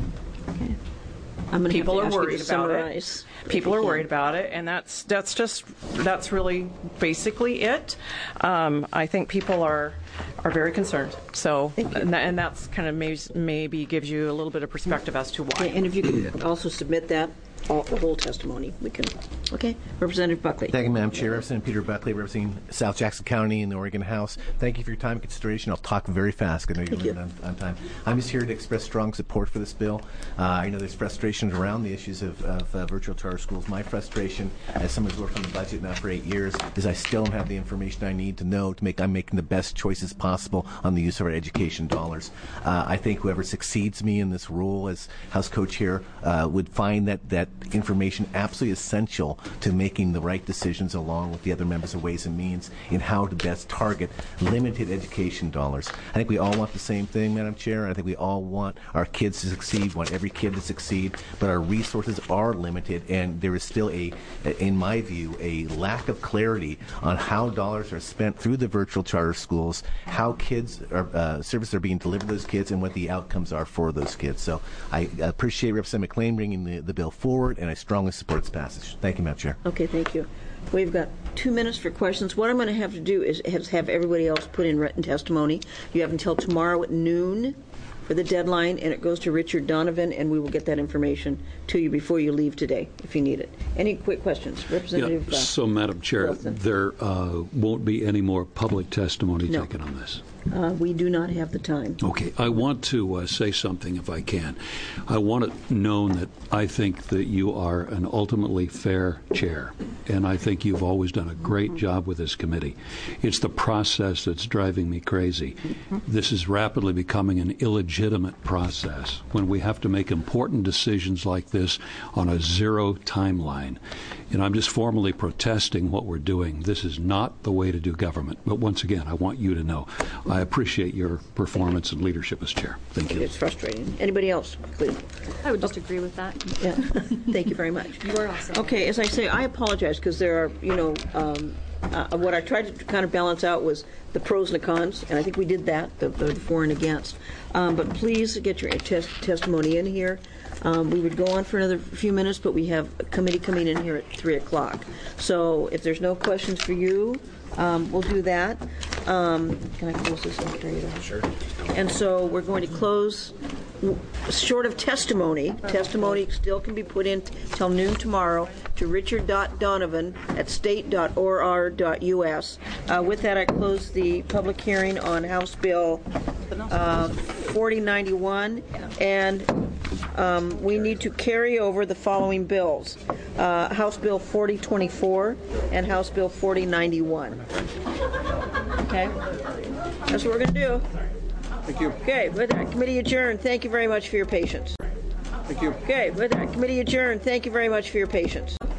I'm people have to are ask you to worried about summarize, it. People are worried about it, and that's that's just that's really basically it. Um, I think people are are very concerned. So, and, that, and that's kind of maybe, maybe gives you a little bit of perspective as to why. Okay, and if you could also submit that, all, the whole testimony, we can. Okay, Representative Buckley. Thank you, Madam Chair. Representative Peter Buckley, representing South Jackson County in the Oregon House. Thank you for your time and consideration. I'll talk very fast because I know you're limited on, on time. I'm just here to express strong support for this bill. Uh, I know there's frustrations around the issues of, of uh, virtual charter schools. My frustration, as someone who's worked on the budget now for eight years, is I still don't have the information I need to know to make I'm making the best choices possible on the use of our education dollars. Uh, I think whoever succeeds me in this role as House Co-Chair uh, would find that that information absolutely essential to making the right decisions along with the other members of Ways and Means in how to best target limited education dollars. I think we all want the same thing, Madam Chair. I think we all want our kids to succeed, want every kid to succeed, but our resources are limited, and there is still a, in my view, a lack of clarity on how dollars are spent through the virtual charter schools, how kids are, uh, services are being delivered to those kids, and what the outcomes are for those kids. So I appreciate Representative McLean bringing the, the bill forward, and I strongly support its passage. Thank you, Madam Chair. Okay, thank you. We've got two minutes for questions. What I'm going to have to do is have, have everybody else put in written testimony. You have until tomorrow at noon for the deadline, and it goes to Richard Donovan, and we will get that information to you before you leave today, if you need it. Any quick questions? Representative Yeah, uh, so, Madam Chair, Wilson. there uh, won't be any more public testimony No. taken on this. Uh, we do not have the time. Okay, I want to uh, say something if I can. I want it known that I think that you are an ultimately fair chair, and I think you've always done a great job with this committee. It's the process that's driving me crazy. This is rapidly becoming an illegitimate process when we have to make important decisions like this on a zero timeline. And I'm just formally protesting what we're doing. This is not the way to do government. But once again, I want you to know I appreciate your performance and leadership as chair. Thank you. It's frustrating. Anybody else, please? I would just agree with that. Yeah. Thank you very much. You are awesome. Okay, as I say, I apologize because there are, you know, um, uh, what I tried to kind of balance out was the pros and the cons, and I think we did that, the, the for and against. Um, but please get your tes- testimony in here. Um, we would go on for another few minutes, but we have a committee coming in here at three o'clock. So if there's no questions for you, um, we'll do that. Um, can I close this and carry it on? Sure. And so we're going to close, short of testimony. Testimony still can be put in till noon tomorrow to Richard Donovan at state dot o r r dot u s. Uh, with that, I close the public hearing on House Bill uh, forty ninety-one, and um, we need to carry over the following bills: uh, House Bill forty twenty-four and House Bill forty ninety-one. Okay, that's what we're going to do. Thank you. Okay, with that, committee adjourned. Thank you very much for your patience. Thank you. Okay, with that, committee adjourned. Thank you very much for your patience.